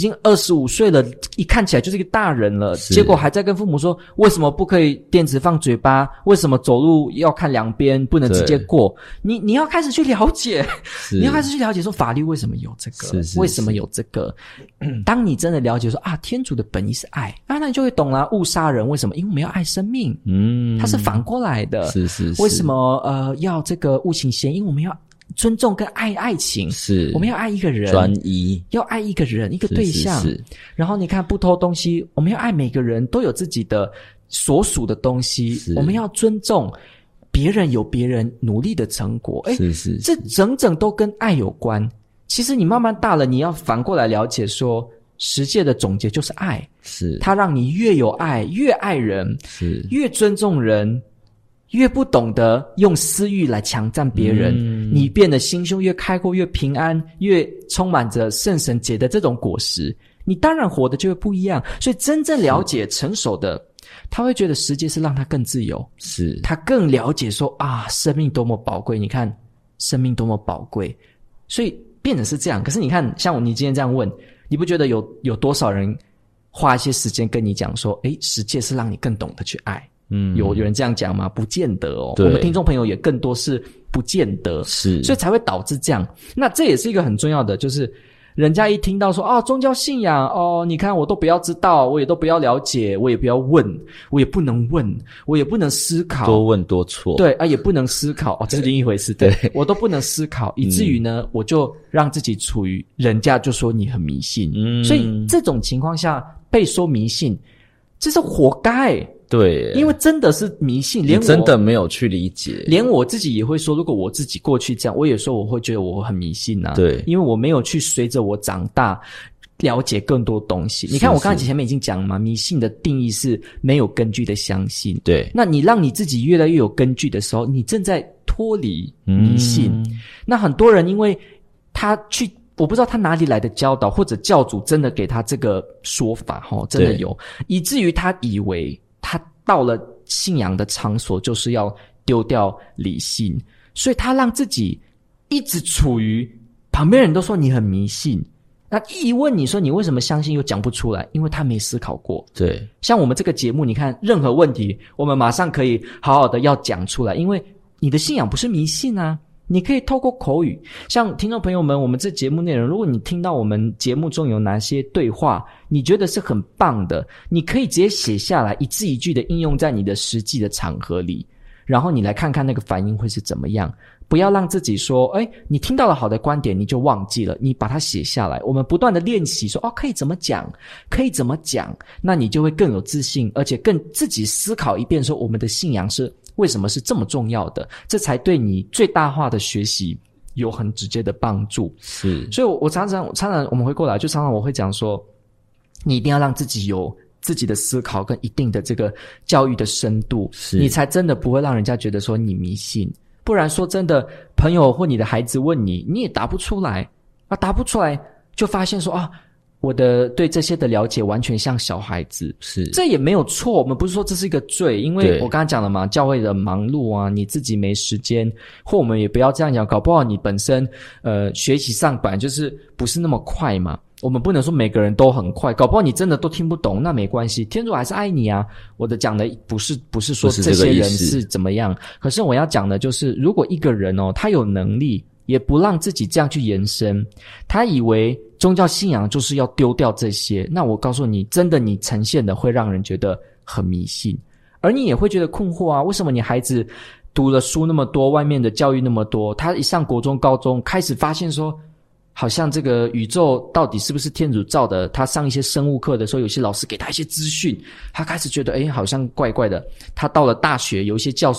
25岁了，一看起来就是一个大人了，结果还在跟父母说为什么不可以电子放嘴巴，为什么走路要看两边，不能直接过。你要开始去了解，你要开始去了解说法律为什么有这个，为什么有这个。当你真的了解说天主的本意是爱那你就会懂了，误杀人为什么？因为我们要爱生命，它是反过来的。是为什么要这个误情嫌？因为我们要尊重跟爱情，我们要爱一个人，专一，要爱一个人一个对象。然后你看不偷东西，我们要爱每个人都有自己的所属的东西，我们要尊重别人有别人努力的成果。这整整都跟爱有关。其实你慢慢大了，你要反过来了解说，十诫的总结就是爱，它让你越有爱，越爱人，越尊重人，越不懂得用私欲来强占别人，你变得心胸越开阔，越平安，越充满着圣神结的这种果实，你当然活得就会不一样。所以真正了解成熟的，他会觉得十诫是让他更自由，他更了解说生命多么宝贵，你看生命多么宝贵，所以变成是这样。可是你看像你今天这样问，你不觉得有多少人花一些时间跟你讲说十诫是让你更懂得去爱？有人这样讲吗？不见得哦。我们听众朋友也更多是不见得，所以才会导致这样。那这也是一个很重要的，就是人家一听到说宗教信仰你看我都不要知道，我也都不要了解，我也不要问，我也不能问，我也不能思考， 多问多错。对也不能思考这是另一回事。对，我都不能思考，以至于呢我就让自己处于人家就说你很迷信。所以这种情况下被说迷信，这是活该。对，因为真的是迷信，连我真的没有去理解， 连我自己也会说，如果我自己过去这样，我也说我会觉得我很迷信啊。对，因为我没有去随着我长大了解更多东西。你看我刚才前面已经讲了嘛，迷信的定义是没有根据的相信。对，那你让你自己越来越有根据的时候，你正在脱离迷信。那很多人因为他去，我不知道他哪里来的教导，或者教主真的给他这个说法真的有，以至于他以为他到了信仰的场所就是要丢掉理性，所以他让自己一直处于旁边人都说你很迷信，那一问你说你为什么相信又讲不出来，因为他没思考过。对，像我们这个节目，你看任何问题我们马上可以好好的要讲出来，因为你的信仰不是迷信啊，你可以透过口语。像听众朋友们，我们这节目内容，如果你听到我们节目中有哪些对话你觉得是很棒的，你可以直接写下来，一字一句的应用在你的实际的场合里，然后你来看看那个反应会是怎么样。不要让自己说你听到了好的观点你就忘记了，你把它写下来，我们不断的练习说可以怎么讲，可以怎么讲，那你就会更有自信，而且更自己思考一遍说我们的信仰是为什么是这么重要的，这才对你最大化的学习有很直接的帮助。是，所以我常常我们回过来就常常我会讲说，你一定要让自己有自己的思考跟一定的这个教育的深度，你才真的不会让人家觉得说你迷信。不然说真的，朋友或你的孩子问你，你也答不出来答不出来就发现说我的对这些的了解完全像小孩子。是，这也没有错，我们不是说这是一个罪，因为我刚才讲了嘛，教会的忙碌啊，你自己没时间，或我们也不要这样讲，搞不好你本身学习上本来就是不是那么快嘛，我们不能说每个人都很快，搞不好你真的都听不懂，那没关系，天主还是爱你啊。我的讲的不是说这些人是怎么样，可是我要讲的就是如果一个人他有能力也不让自己这样去延伸，他以为宗教信仰就是要丢掉这些，那我告诉你，真的你呈现的会让人觉得很迷信，而你也会觉得困惑啊，为什么你孩子读了书那么多，外面的教育那么多，他一上国中高中开始发现说好像这个宇宙到底是不是天主造的，他上一些生物课的时候有些老师给他一些资讯，他开始觉得好像怪怪的。他到了大学有一些教授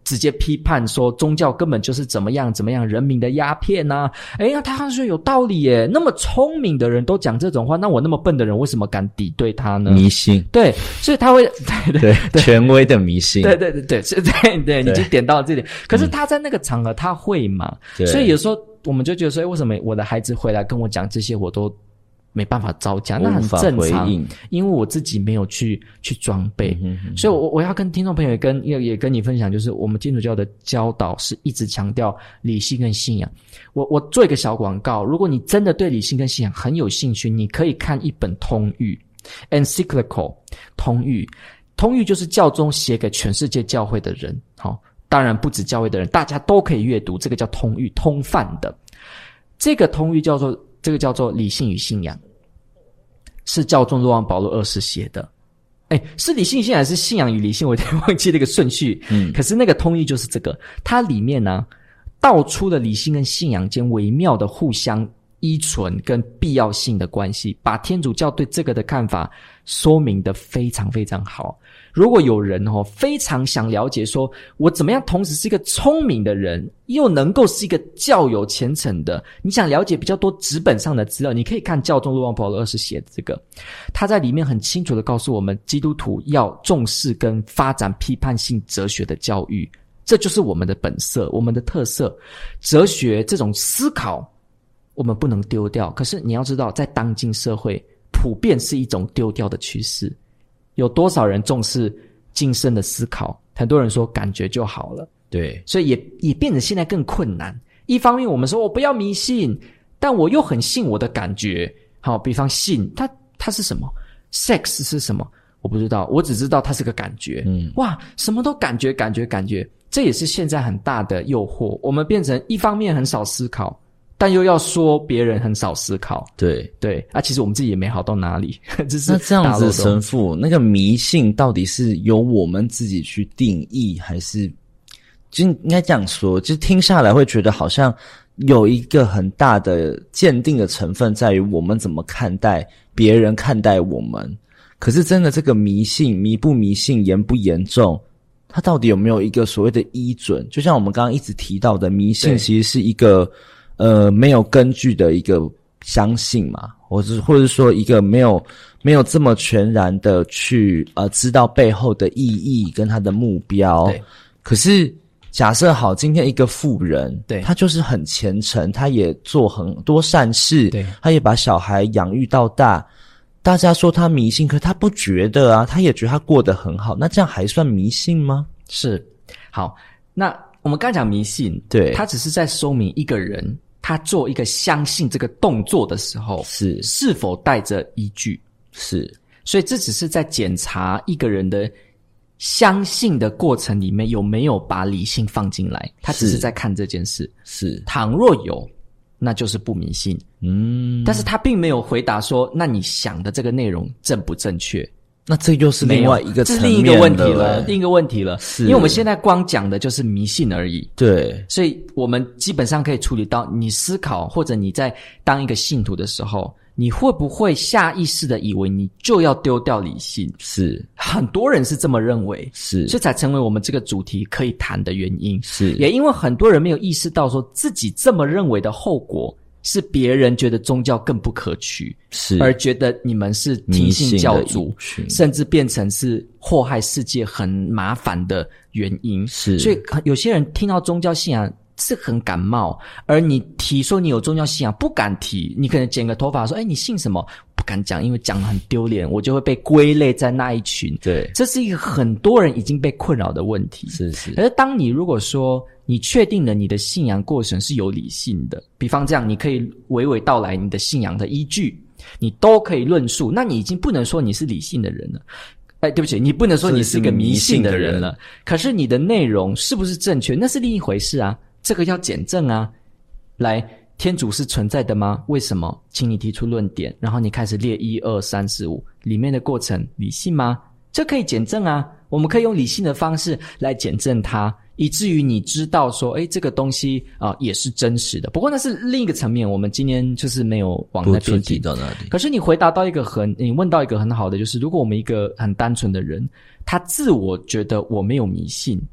直接批判说宗教根本就是怎么样怎么样人民的鸦片啊，那他说有道理耶，那么聪明的人都讲这种话，那我那么笨的人为什么敢抵对他呢？ 迷信。 对，所以他会对权威的迷信。 对，你就点到这点。可是他在那个场合他会嘛，所以有时候我们就觉得说为什么我的孩子回来跟我讲这些我都没办法招架，那很正常，因为我自己没有去装备。所以我要跟听众朋友也跟你分享，就是我们基督教的教导是一直强调理性跟信仰。我做一个小广告，如果你真的对理性跟信仰很有兴趣，你可以看一本通谕 Encyclical 通谕就是教宗写给全世界教会的人，当然不止教会的人，大家都可以阅读，这个叫通谕，通泛的。这个通谕叫做理性与信仰，是教宗若望保禄2世写的。是理性与信仰还是信仰与理性，我有点忘记那个顺序。可是那个通谕就是这个，它里面呢道出了理性跟信仰间微妙的互相依存跟必要性的关系，把天主教对这个的看法说明得非常非常好。如果有人非常想了解说我怎么样同时是一个聪明的人又能够是一个教友虔诚的，你想了解比较多纸本上的资料，你可以看教宗若望保禄2世写的这个，他在里面很清楚地告诉我们基督徒要重视跟发展批判性哲学的教育，这就是我们的本色，我们的特色。哲学这种思考我们不能丢掉，可是你要知道在当今社会普遍是一种丢掉的趋势。有多少人重视精深的思考？很多人说感觉就好了。对，所以也变得现在更困难。一方面我们说我不要迷信，但我又很信我的感觉。好，比方信它是什么？ sex 是什么？我不知道，我只知道它是个感觉。哇，什么都感觉，这也是现在很大的诱惑。我们变成一方面很少思考，但又要说别人很少思考。对，其实我们自己也没好到哪里。 那这样子神父，那个迷信到底是由我们自己去定义，还是就应该这样说，就听下来会觉得好像有一个很大的鉴定的成分在于我们怎么看待别人看待我们。可是真的这个迷信迷不迷信严不严重，它到底有没有一个所谓的依准？就像我们刚刚一直提到的，迷信其实是一个没有根据的一个相信嘛，或者说一个没有这么全然的去知道背后的意义跟他的目标。对，可是假设好，今天一个富人，对，他就是很虔诚，他也做很多善事，对，他也把小孩养育到大，大家说他迷信，可他不觉得啊，他也觉得他过得很好，那这样还算迷信吗？ 是。好，那我们刚讲迷信，对，他只是在说明一个人他做一个相信这个动作的时候是否带着依据。是，所以这只是在检查一个人的相信的过程里面有没有把理性放进来，他只是在看这件事。是，倘若有，那就是不迷信。但是他并没有回答说那你想的这个内容正不正确。 那这又是另外一个层面的， 这是另一个问题了。因为我们现在光讲的就是迷信而已。对，所以我们基本上可以处理到你思考或者你在当一个信徒的时候，你会不会下意识的以为你就要丢掉理性？是，很多人是这么认为，是，所以才成为我们这个主题可以谈的原因。是，也因为很多人没有意识到说自己这么认为的后果是别人觉得宗教更不可取，是，而觉得你们是听信教主，甚至变成是祸害世界很麻烦的原因。是，所以有些人听到宗教信仰是很感冒，而你提说你有宗教信仰不敢提，你可能剪个头发说你信什么，不敢讲，因为讲得很丢脸，我就会被归类在那一群。对，这是一个很多人已经被困扰的问题。是，可是当你如果说你确定了你的信仰过程是有理性的，比方这样，你可以娓娓道来你的信仰的依据，你都可以论述，那你已经不能说你是理性的人了。对不起，你不能说你是一个迷信的人了。可是你的内容是不是正确，那是另一回事啊，这个要检证啊。来，天主是存在的吗？为什么？请你提出论点，然后你开始列1、2、3、4、5，里面的过程理性吗？这可以检证啊，我们可以用理性的方式来检证它，以至于你知道说这个东西也是真实的。不过那是另一个层面，我们今天就是没有往那边提到那里。可是你问到一个很好的，就是如果我们一个很单纯的人，他自我觉得我没有迷信，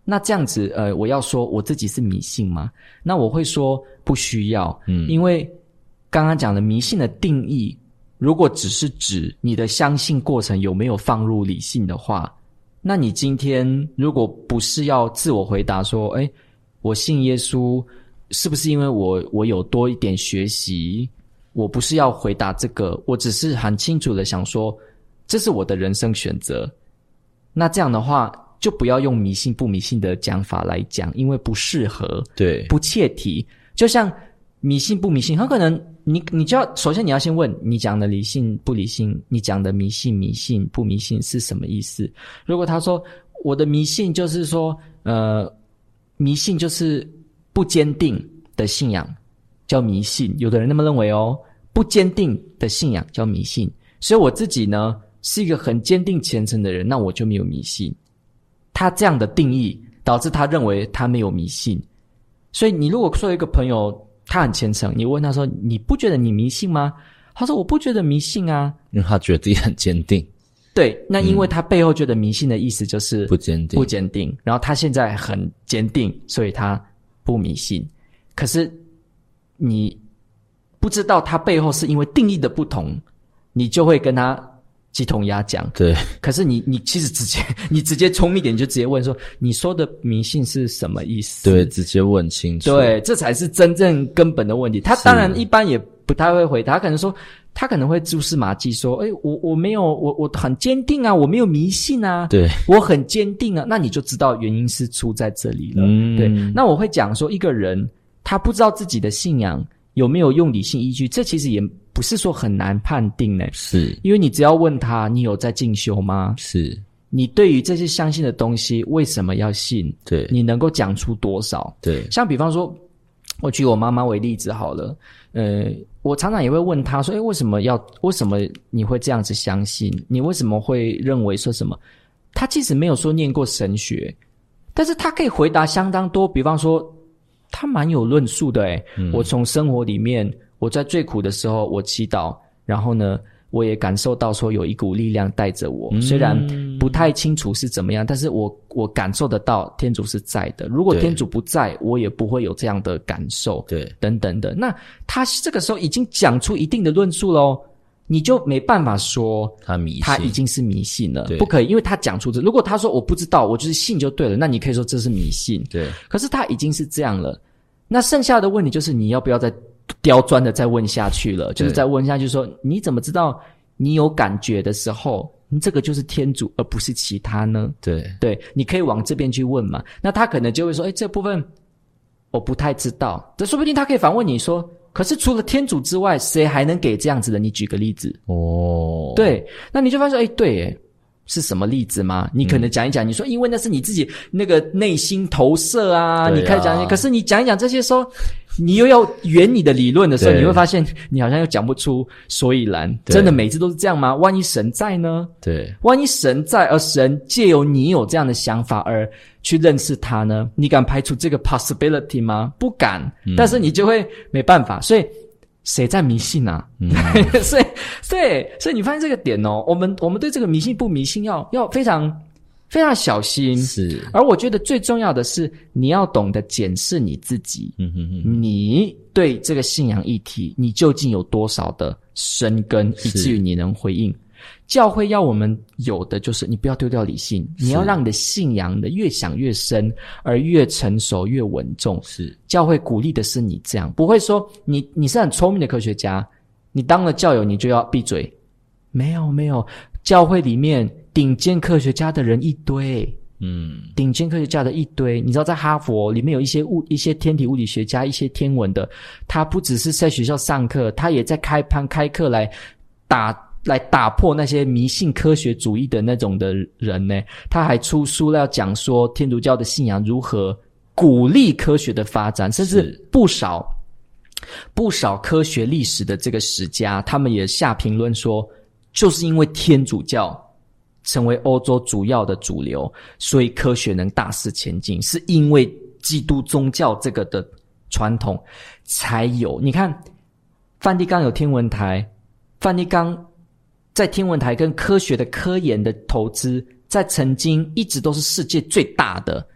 那这样子我要说我自己是迷信吗？那我会说不需要，因为刚刚讲的迷信的定义，如果只是指你的相信过程有没有放入理性的话，那你今天如果不是要自我回答说我信耶稣是不是因为我有多一点学习，我不是要回答这个，我只是很清楚的想说这是我的人生选择，那这样的话就不要用迷信不迷信的讲法来讲，因为不适合， 对， 不切题。就像迷信不迷信，很可能你就要首先你要先问你讲的理性不理性，你讲的迷信不迷信是什么意思。如果他说我的迷信就是说迷信就是不坚定的信仰叫迷信，有的人那么认为哦，不坚定的信仰叫迷信。所以我自己呢是一个很坚定虔诚的人，那我就没有迷信。他这样的定义导致他认为他没有迷信。所以你如果说一个朋友他很虔诚，你问他说你不觉得你迷信吗？他说我不觉得迷信啊， 因为他觉得自己很坚定。 对，那因为他背后觉得迷信的意思就是不坚定， 然后他现在很坚定，所以他不迷信。可是你不知道他背后是因为定义的不同，你就会跟他鸡同鸭讲。 对， 可是你其实直接聪明一点，你就直接问说你说的迷信是什么意思？对， 直接问清楚。 对，这才是真正根本的问题。他当然一般也不太会回答，他可能会蛛丝马迹说我没有，我很坚定啊，我没有迷信啊， 对， 我很坚定啊，那你就知道原因是出在这里了。对，那我会讲说一个人他不知道自己的信仰有没有用理性依据，这其实也不是说很难判定呢， 是因为你只要问他你有在进修吗？ 是你对于这些相信的东西为什么要信？ 对， 你能够讲出多少？ 对， 像比方说我举我妈妈为例子好了，我常常也会问她说为什么你会这样子相信？你为什么会认为说什么？她其实没有说念过神学，但是她可以回答相当多，比方说她蛮有论述的我从生活里面，我在最苦的时候我祈祷，然后呢我也感受到说有一股力量带着我，虽然不太清楚是怎么样，但是我感受得到天主是在的。如果天主不在，我也不会有这样的感受， 对， 等等的。那他这个时候已经讲出一定的论述咯，你就没办法说他已经是迷信了，不可以，因为他讲出这。如果他说我不知道，我就是信就对了，那你可以说这是迷信。 对， 可是他已经是这样了，那剩下的问题就是你要不要再刁钻的再问下去了，就是再问下去说你怎么知道你有感觉的时候这个就是天主而不是其他呢？对，你可以往这边去问嘛。那他可能就会说这部分我不太知道，这说不定他可以反问你说可是除了天主之外谁还能给这样子的？你举个例子。对，那你就发现对耶，是什么例子吗？你可能讲一讲，你说因为那是你自己那个内心投射啊，你开始讲一讲，可是你讲一讲这些时候你又要圆你的理论的时候，你会发现你好像又讲不出所以然。真的每次都是这样吗？万一神在呢？ 对， 万一神在，而神借由你有这样的想法而去认识他呢？你敢排除这个 possibility 吗？不敢。但是你就会没办法，所以谁在迷信啊？所以你发现这个点哦，我们对这个迷信不迷信要非常非常小心。 是， 而我觉得最重要的是你要懂得检视你自己。你对这个信仰议题你究竟有多少的深根，以至于你能回应。教会要我们有的就是你不要丢掉理性，你要让你的信仰的越想越深，而越成熟越稳重。 是，教会鼓励的是你这样，不会说你是很聪明的科学家，你当了教友你就要闭嘴。没有，教会里面顶尖科学家的人一堆，顶尖科学家的一堆。你知道在哈佛里面有一些天体物理学家，一些天文的，他不只是在学校上课，他也在开课来打破那些迷信科学主义的那种的人呢。他还出书要讲说天主教的信仰如何鼓励科学的发展，甚至不少科学历史的这个史家，他们也下评论说，就是因为天主教成为欧洲主要的主流，所以科学能大肆前进，是因为基督宗教这个的传统才有。你看梵蒂冈有天文台，梵蒂冈在天文台跟科学的科研的投资在曾经一直都是世界最大的，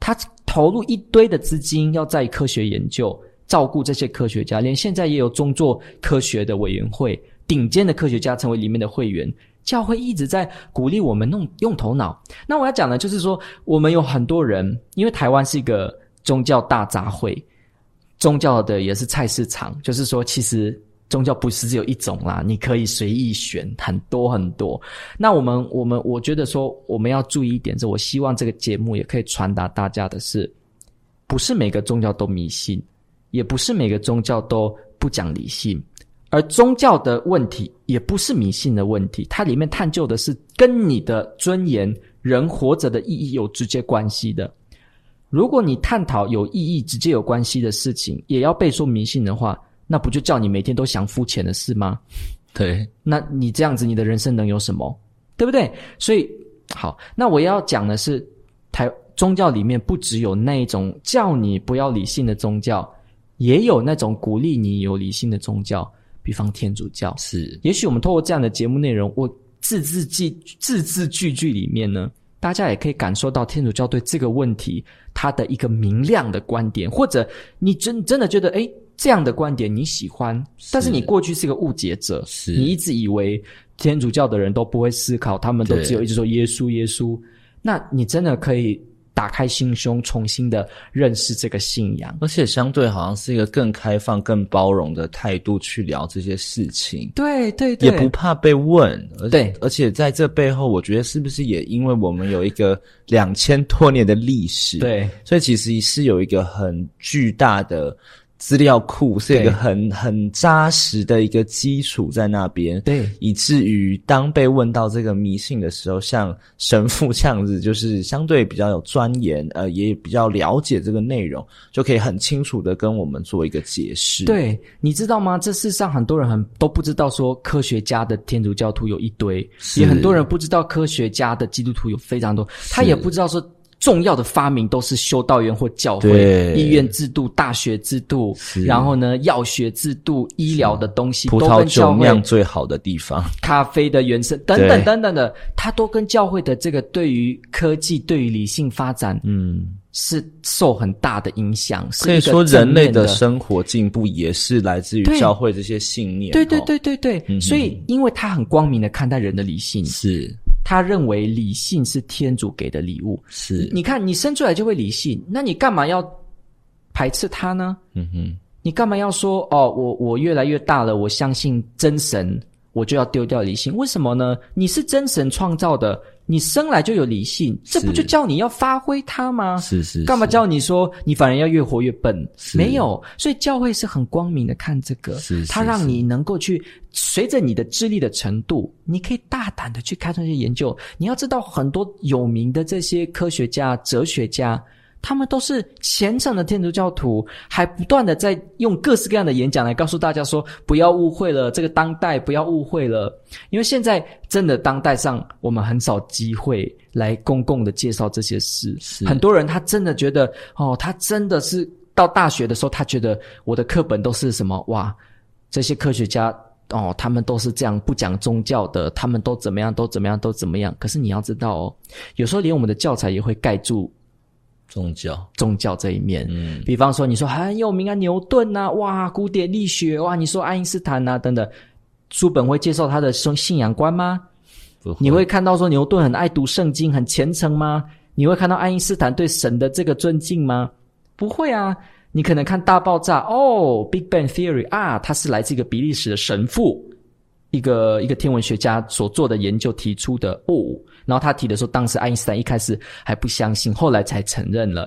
他投入一堆的资金要在科学研究，照顾这些科学家，连现在也有中做科学的委员会，顶尖的科学家成为里面的会员。教会一直在鼓励我们用头脑。那我要讲的就是说，我们有很多人，因为台湾是一个宗教大杂烩，宗教的也是菜市场，就是说其实宗教不是只有一种啦，你可以随意选很多很多。那我觉得说我们要注意一点，是我希望这个节目也可以传达大家的是，不是每个宗教都迷信，也不是每个宗教都不讲理性。而宗教的问题也不是迷信的问题，它里面探究的是跟你的尊严、人活着的意义有直接关系的。如果你探讨有意义、直接有关系的事情，也要被说迷信的话，那不就叫你每天都想肤浅的事吗？ 对， 那你这样子，你的人生能有什么？对不对？所以，好，那我要讲的是，宗教里面不只有那一种叫你不要理性的宗教，也有那种鼓励你有理性的宗教。比方天主教， 是， 也许我们透过这样的节目内容，我字字句句里面呢，大家也可以感受到天主教对这个问题它的一个明亮的观点，或者你真的觉得这样的观点你喜欢，但是你过去是个误解者，你一直以为天主教的人都不会思考，他们都只有一直说耶稣耶稣，那你真的可以打开心胸，重新的认识这个信仰， 而且相对好像是一个更开放、更包容的态度去聊这些事情。 对对对， 也不怕被问。 对， 而且在这背后，我觉得是不是也因为我们有一个2000多年的历史， 对， 所以其实是有一个很巨大的资料库，是一个很扎实的一个基础在那边， 对， 以至于当被问到这个迷信的时候，像神父这样子，就是相对比较有钻研，也比较了解这个内容，就可以很清楚的跟我们做一个解释。 对，你知道吗？这世上很多人都不知道说科学家的天主教徒有一堆，也很多人不知道科学家的基督徒有非常多，他也不知道说重要的发明都是修道院或教会、医院制度、大学制度，然后呢，药学制度、医疗的东西， 葡萄酒酿最好的地方， 咖啡的原生等等等等的，它都跟教会的这个对于科技、对于理性发展，是受很大的影响。 可以说，人类的生活进步也是来自于教会这些信念。 对对对对对，所以因为他很光明的看待人的理性， 是。 他认为理性是天主给的礼物， 是。 你看，你生出来就会理性，那你干嘛要排斥它呢？你干嘛要说我越来越大了，我相信真神，我就要丢掉理性？为什么呢？你是真神创造的，你生来就有理性，这不就叫你要发挥它吗？ 是。 干嘛叫你说你反而要越活越笨？没有，所以教会是很光明的看这个，它让你能够去随着你的智力的程度，你可以大胆的去开创这些研究。你要知道，很多有名的这些科学家、哲学家，他们都是虔诚的天主教徒，还不断的在用各式各样的演讲来告诉大家说，不要误会了，这个当代不要误会了。因为现在真的当代上，我们很少机会来公共的介绍这些事。很多人他真的觉得，他真的是到大学的时候，他觉得我的课本都是什么，哇，这些科学家他们都是这样不讲宗教的，他们都怎么样都怎么样都怎么样。可是你要知道有时候连我们的教材也会盖住宗教这一面。比方说你说很有名啊，牛顿啊，哇，古典力学，哇，你说爱因斯坦啊等等，书本会介绍他的信仰观吗？你会看到说牛顿很爱读圣经，很虔诚吗？你会看到爱因斯坦对神的这个尊敬吗？不会啊。你可能看大爆炸Big Bang Theory 啊，他是来自一个比利时的神父，一个天文学家所做的研究提出的然后他提的时候，当时爱因斯坦一开始还不相信，后来才承认了。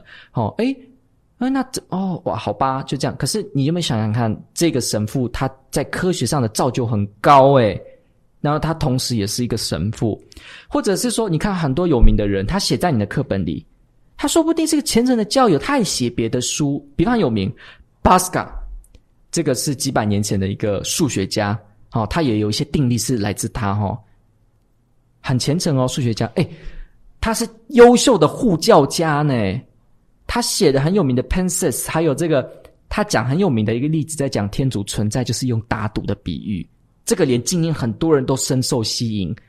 哇，好吧，就这样。可是你有没有想想看，这个神父他在科学上的造就很高然后他同时也是一个神父，或者是说，你看很多有名的人，他写在你的课本里。他说不定是个虔诚的教友，他也写别的书，比方有名 Pascal， 这个是几百年前的一个数学家，他也有一些定律是来自他，很虔诚数学家，他是优秀的护教家呢，他写的很有名的 Pensis， 还有这个他讲很有名的一个例子，在讲天主存在，就是用打赌的比喻，这个连今天很多人都深受吸引。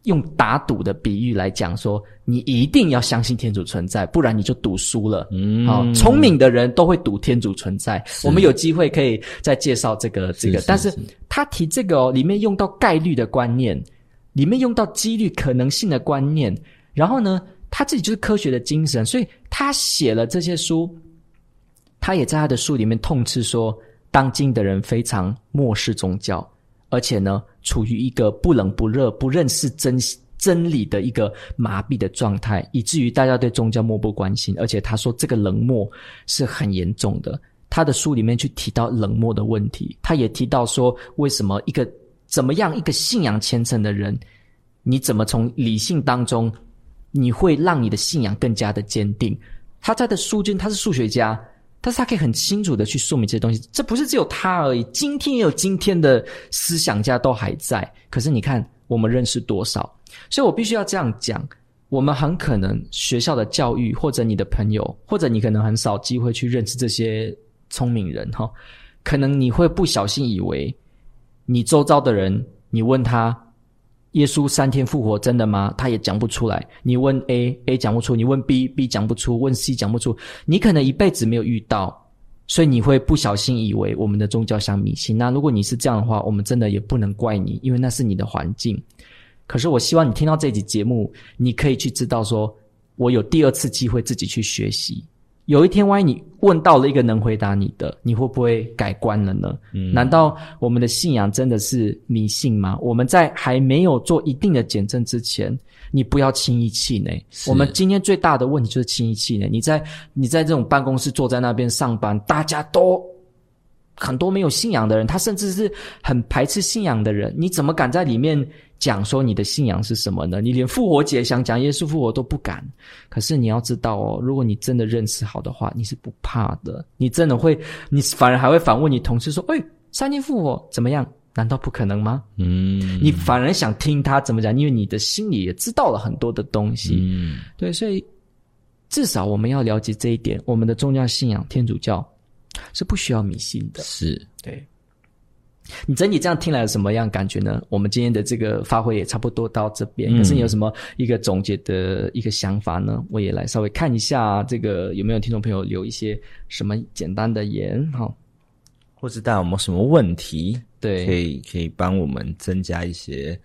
用打赌的比喻来讲说，你一定要相信天主存在，不然你就赌输了。聪明的人都会赌天主存在。我们有机会可以再介绍这个，但是他提这个里面用到概率的观念，里面用到几率可能性的观念，然后呢，他自己就是科学的精神，所以他写了这些书，他也在他的书里面痛斥说，当今的人非常漠视宗教，而且呢，处于一个不冷不热、不认识真理的一个麻痹的状态，以至于大家对宗教漠不关心。而且他说这个冷漠是很严重的。他的书里面去提到冷漠的问题，他也提到说，为什么怎么样一个信仰虔诚的人，你怎么从理性当中，你会让你的信仰更加的坚定。他在的书中，他是数学家，但是他可以很清楚的去说明这些东西，这不是只有他而已，今天也有今天的思想家都还在。可是你看我们认识多少？所以我必须要这样讲，我们很可能学校的教育，或者你的朋友，或者你可能很少机会去认识这些聪明人可能你会不小心以为你周遭的人，你问他耶稣3天复活真的吗？他也讲不出来。你问 A 讲不出，你问 B 讲不出，问 C 讲不出。你可能一辈子没有遇到，所以你会不小心以为我们的宗教像迷信。那如果你是这样的话，我们真的也不能怪你，因为那是你的环境。可是我希望你听到这集节目，你可以去知道说，我有第2次机会自己去学习。有一天万一你问到了一个能回答你的，你会不会改观了呢？难道我们的信仰真的是迷信吗？我们在还没有做一定的检证之前，你不要轻易气馁。我们今天最大的问题就是轻易气馁。你在这种办公室坐在那边上班，大家都很多没有信仰的人，他甚至是很排斥信仰的人，你怎么敢在里面讲说你的信仰是什么呢？你连复活节想讲耶稣复活都不敢。可是你要知道如果你真的认识好的话，你是不怕的。你真的会，你反而还会反问你同事说3天复活怎么样？难道不可能吗？你反而想听他怎么讲，因为你的心里也知道了很多的东西。对，所以至少我们要了解这一点，我们的宗教信仰天主教是不需要迷信的。 是， 对。你整体这样听来有什么样感觉呢？我们今天的这个发挥也差不多到这边，可是你有什么一个总结的一个想法呢？我也来稍微看一下这个有没有听众朋友留一些什么简单的言或是大家有没有什么问题， 对， 可以帮我们增加一些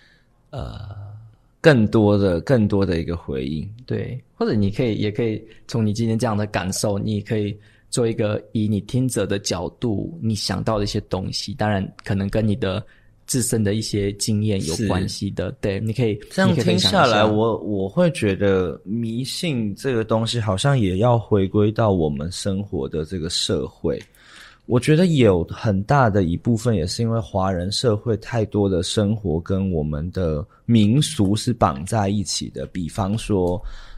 更多的一个回应。 对，或者也可以从你今天这样的感受，你也可以做一个以你听者的角度，你想到的一些东西，当然可能跟你的自身的一些经验有关系的。对，你可以这样听下来，我会觉得迷信这个东西好像也要回归到我们生活的这个社会。我觉得有很大的一部分也是因为华人社会太多的生活跟我们的民俗是绑在一起的。比方说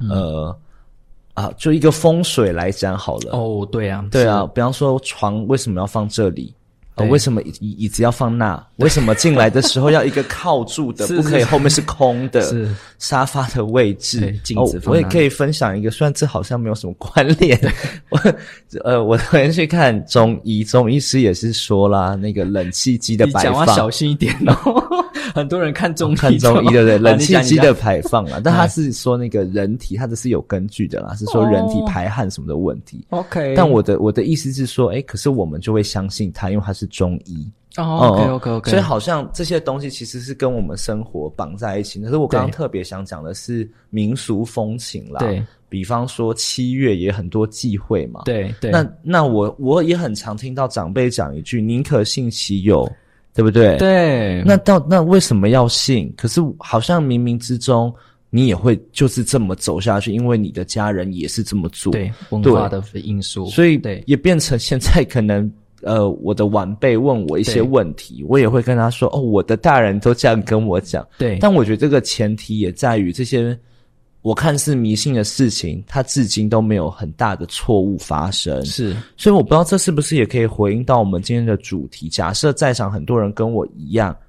就一个风水来讲好了。 对啊， 比方说床为什么要放这里？为什么椅子要放那？为什么进来的时候要一个靠住的，不可以后面是空的？是沙发的位置，镜子放我也可以分享一个，虽然这好像没有什么关联。我昨天去看中医师也是说啦，那个冷气机的摆放， 你讲话小心一点很多人看中医对不对？冷气机的排放啦，但他是说那个人体，他这是有根据的啦，是说人体排汗什么的问题。 OK， 但我的意思是说，可是我们就会相信他，因为他是中医。 OK， 所以好像这些东西其实是跟我们生活绑在一起。可是我刚刚特别想讲的是民俗风情啦。对，比方说7月也很多忌讳嘛。 对， 那我也很常听到长辈讲一句，宁可信其有，对不对？ 对。 那为什么要信？可是好像冥冥之中你也会就是这么走下去，因为你的家人也是这么做。 对，文化的因素。 所以也变成现在可能我的晚辈问我一些问题，我也会跟他说我的大人都这样跟我讲。对，但我觉得这个前提也在于这些我看似迷信的事情，它至今都没有很大的错误发生。是，所以我不知道这是不是也可以回应到我们今天的主题。假设在场很多人跟我一样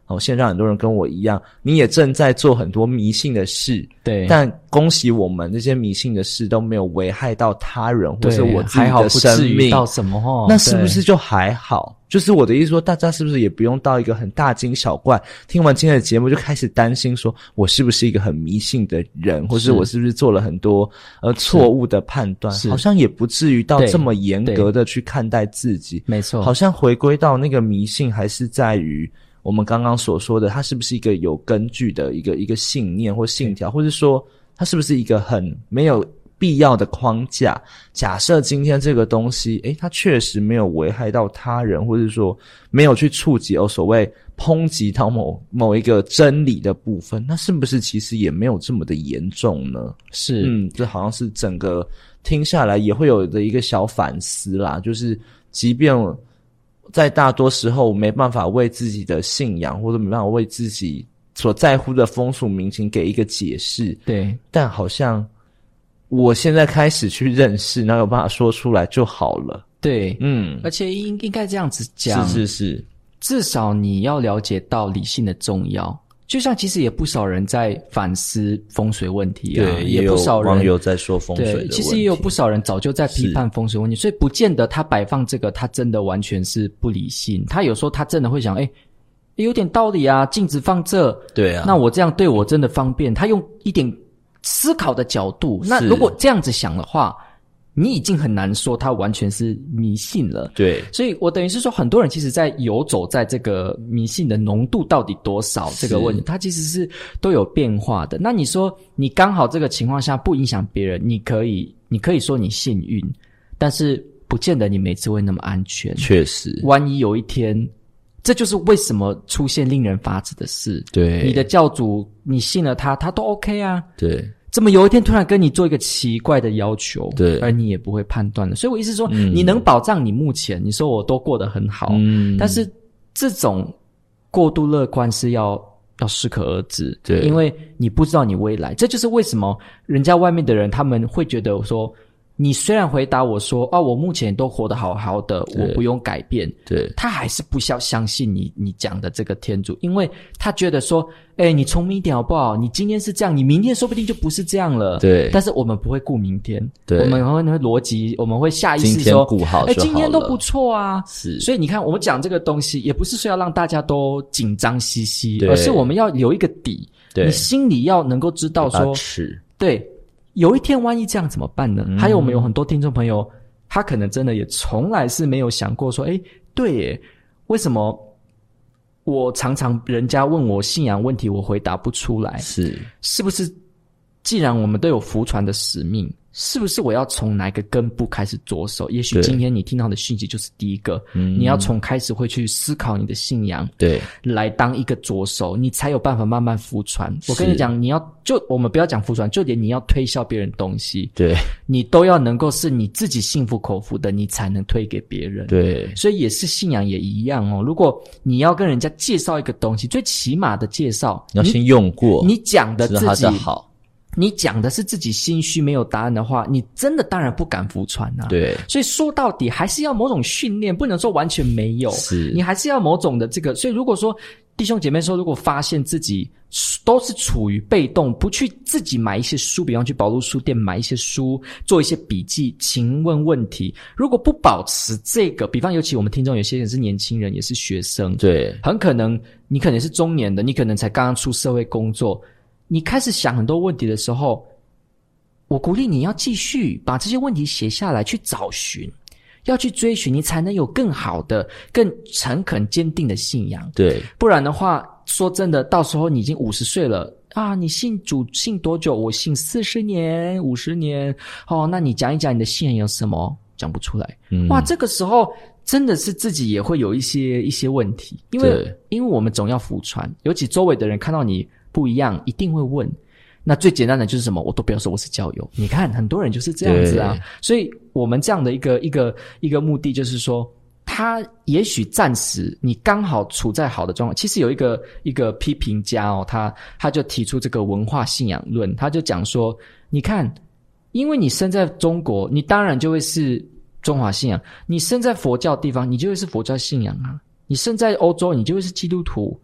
线上很多人跟我一样，你也正在做很多迷信的事， 对， 但恭喜我们，这些迷信的事都没有危害到他人或是我自己的生命， 还好不至于到什么那是不是就还好？就是我的意思说，大家是不是也不用到一个很大惊小怪，听完今天的节目就开始担心说我是不是一个很迷信的人，或是我是不是做了很多错误的判断，好像也不至于到这么严格的去看待自己。 没错， 好像回归到那个迷信还是在于我们刚刚所说的，它是不是一个有根据的一个信念或信条，或是说它是不是一个很没有必要的框架。假设今天这个东西它确实没有危害到他人，或者说没有去触及所谓抨击到某一个真理的部分，那是不是其实也没有这么的严重呢？ 是这好像是整个听下来也会有的一个小反思啦，就是即便在大多时候没办法为自己的信仰或者没办法为自己所在乎的风俗民情给一个解释， 对， 但好像我现在开始去认识，然后有办法说出来就好了。 对，而且应该这样子讲， 是， 至少你要了解到理性的重要。就像其实也不少人在反思风水问题啊， 对， 也不少人网友在说风水的问题， 其实也有不少人早就在批判风水问题，所以不见得他摆放这个他真的完全是不理性，他有时候他真的会想有点道理啊，镜子放这， 对啊， 那我这样对我真的方便，他用一点思考的角度，那如果这样子想的话，你已经很难说他完全是迷信了。 对， 所以我等于是说很多人其实在游走在这个迷信的浓度到底多少这个问题，它其实是都有变化的。那你说你刚好这个情况下不影响别人，你可以说你幸运，但是不见得你每次会那么安全。 确实， 万一有一天，这就是为什么出现令人发指的事。 对， 你的教主你信了他都 OK 啊。 对， 怎么有一天突然跟你做一个奇怪的要求， 对， 而你也不会判断的。所以我意思说，你能保障你目前，你说我都过得很好，但是这种过度乐观是要适可而止， 对， 因为你不知道你未来。这就是为什么人家外面的人他们会觉得说，你虽然回答我说我目前都活得好好的，我不用改变， 对， 他还是不相信你讲的这个天主，因为他觉得说你聪明一点好不好，你今天是这样，你明天说不定就不是这样了。 对， 但是我们不会顾明天， 对， 我们会逻辑，我们会下意识说今天顾好就好了， 今天都不错啊。 是， 所以你看我们讲这个东西也不是说要让大家都紧张兮兮，而是我们要有一个底，你心里要能够知道说，对，有一天万一这样怎么办呢？还有我们有很多听众朋友，他可能真的也从来是没有想过说，对耶，为什么我常常人家问我信仰问题我回答不出来，是不是既然我们都有福传的使命，是不是我要从哪个根部开始着手？也许今天你听到的讯息就是第一个，你要从开始会去思考你的信仰，对，来当一个着手，你才有办法慢慢福传。我跟你讲，我们不要讲福传，就连你要推销别人东西，对，你都要能够是你自己心服口服的，你才能推给别人。对，所以也是信仰也一样哦。如果你要跟人家介绍一个东西，最起码的介绍， 你要先用过， 你讲的自己知道它好。 你讲的是自己心虚没有答案的话，你真的当然不敢服传啊。对，所以说到底还是要某种训练，不能说完全没有，你还是要某种的这个。所以如果说弟兄姐妹说，如果发现自己都是处于被动，不去自己买一些书，比方去宝路书店买一些书，做一些笔记，请问问题，如果不保持这个，比方尤其我们听众有些人是年轻人，也是学生，对，很可能你可能是中年的，你可能才刚刚出社会工作，你开始想很多问题的时候，我鼓励你要继续把这些问题写下来，去找寻，要去追寻，你才能有更好的、更诚恳、坚定的信仰。对，不然的话，说真的，到时候你已经50岁了啊，你信主信多久？我信40年、50年。那你讲一讲你的信仰有什么？讲不出来。哇，这个时候真的是自己也会有一些问题，因为我们总要服传，尤其周围的人看到你不一样，一定会问。那最简单的就是什么？我都不要说我是教友。你看，很多人就是这样子啊。所以我们这样的一个目的，就是说，他也许暂时你刚好处在好的状况。其实有一个批评家他就提出这个文化信仰论，他就讲说，你看，因为你生在中国，你当然就会是中华信仰；你生在佛教地方，你就会是佛教信仰啊；你生在欧洲，你就会是基督徒。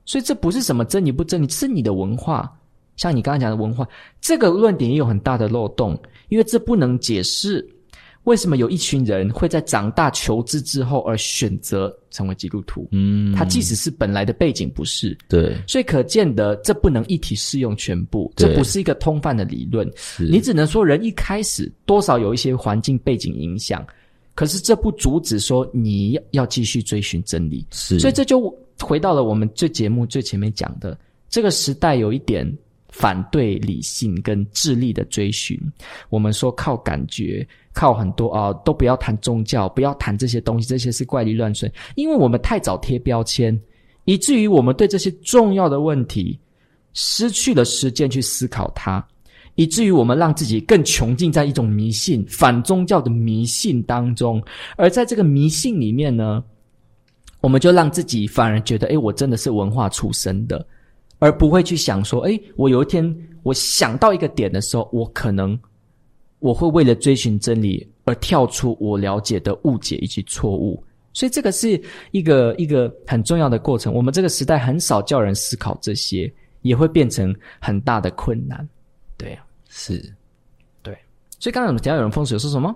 所以这不是什么真理不真理，是你的文化。像你刚刚讲的文化，这个论点也有很大的漏洞，因为这不能解释为什么有一群人会在长大求知之后而选择成为基督徒。他即使是本来的背景不是， 对， 所以可见得这不能一体适用全部，这不是一个通泛的理论。你只能说人一开始多少有一些环境背景影响，可是这不阻止说你要继续追寻真理。 是， 所以这就回到了我们这节目最前面讲的，这个时代有一点反对理性跟智力的追寻。我们说靠感觉，靠很多都不要谈宗教，不要谈这些东西，这些是怪力乱神。因为我们太早贴标签，以至于我们对这些重要的问题失去了时间去思考它，以至于我们让自己更穷尽在一种迷信，反宗教的迷信当中。而在这个迷信里面呢，我们就让自己反而觉得我真的是文化出身的，而不会去想说我有一天我想到一个点的时候，我会为了追寻真理而跳出我了解的误解以及错误。所以这个是一个很重要的过程，我们这个时代很少叫人思考这些，也会变成很大的困难。对啊， 是，对。 所以刚刚有提到有人风水说什么？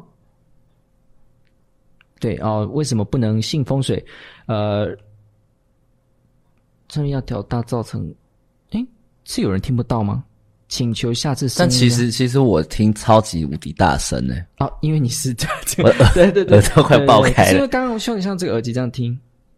对为什么不能信风水？这要调大造成是有人听不到吗？请求下次声音。 但其实我听超级无敌大声因为你是这对对对， 耳朵快爆开了。 是因为刚刚像这个耳机这样听，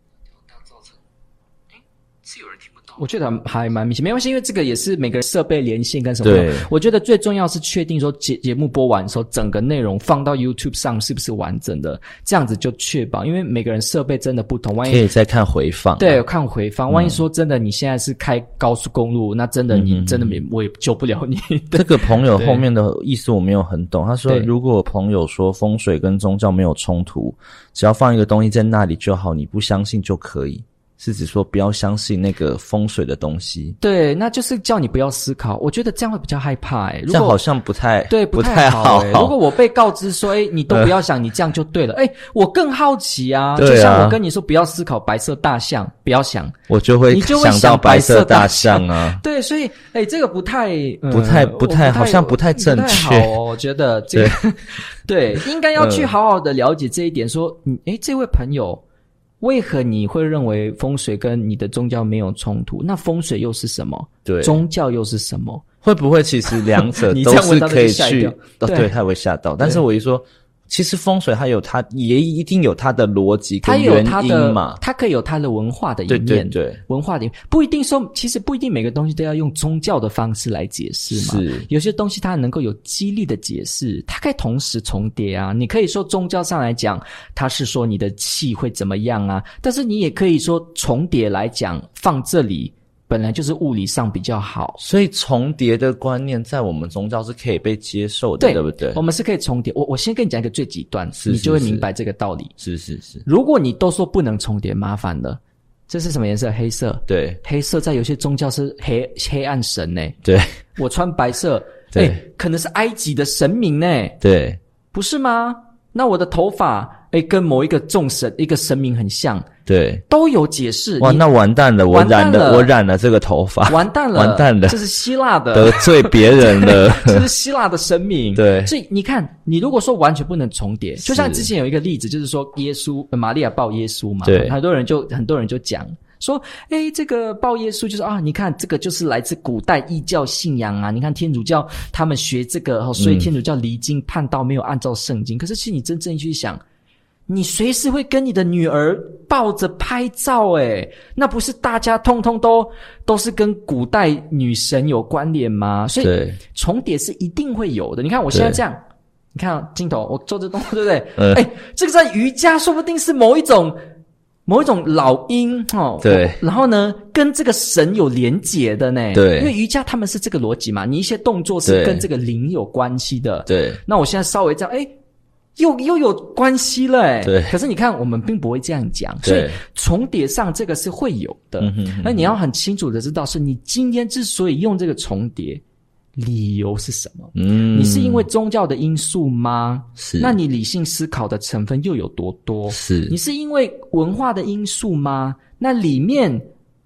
是有人听不到。我觉得还蛮明显，没关系，因为这个也是每个人设备连线跟什么的。对，我觉得最重要是确定说节目播完的时候，整个内容放到 YouTube 上是不是完整的，这样子就确保，因为每个人设备真的不同，万一可以再看回放。 对，看回放，万一说真的你现在是开高速公路，那真的你真的我也救不了你。 这个朋友后面的意思我没有很懂，他说如果朋友说风水跟宗教没有冲突，只要放一个东西在那里就好，你不相信就可以。是指说不要相信那个风水的东西。对， 那就是叫你不要思考。我觉得这样会比较害怕这样好像不太好如果我被告知说你都不要想，你这样就对了。我更好奇啊，就像我跟你说不要思考白色大象，不要想， 我就会想到白色大象啊。 对，所以这个不太好像不太正确我觉得这个对，应该要去好好的了解这一点，说这位朋友为何你会认为风水跟你的宗教没有冲突？那风水又是什么？对，宗教又是什么？ 会不会其实两者都是可以去对，他会吓到。但是我一说，其实风水它也一定有它的逻辑跟原因嘛， 它可以有它的文化的一面，对，文化的一面不一定说，其实不一定每个东西都要用宗教的方式来解释嘛。是，有些东西它能够有激励的解释，它可以同时重叠啊。你可以说宗教上来讲，它是说你的气会怎么样啊，但是你也可以说重叠来讲，放这里本来就是物理上比较好， 所以重叠的观念在我们宗教是可以被接受的， 对不对？ 我们是可以重叠。我先跟你讲一个最极端，你就会明白这个道理。 是。 如果你都说不能重叠，麻烦了。这是什么颜色？黑色。对，黑色在有些宗教是黑暗神对，我穿白色，可能是埃及的神明对，不是吗？那我的头发跟某一个众神一个神明很像，对，都有解释。 哇，那完蛋了，我染了这个头发， 完蛋了，这是希腊的， 得罪别人了， 这是希腊的神明。 对， 所以你看，你如果说完全不能重叠，就像之前有一个例子，就是说耶稣玛利亚抱耶稣嘛，对，很多人就讲说，这个抱耶稣就是你看这个就是来自古代异教信仰啊，你看天主教他们学这个，所以天主教离经叛道，没有按照圣经。可是其实你真正去想，你随时会跟你的女儿抱着拍照那不是大家通通都是跟古代女神有关联吗？所以重叠是一定会有的。你看我现在这样，你看镜头我做这动作对不对？这个在瑜伽说不定是某一种老鹰对，然后呢跟这个神有连结的对，因为瑜伽他们是这个逻辑嘛，你一些动作是跟这个灵有关系的。对，那我现在稍微这样又有关系了对，可是你看我们并不会这样讲，所以重叠上这个是会有的。那你要很清楚的知道，是你今天之所以用这个重叠，理由是什么？你是因为宗教的因素吗？是。那你理性思考的成分又有多多？是。你是因为文化的因素吗？那里面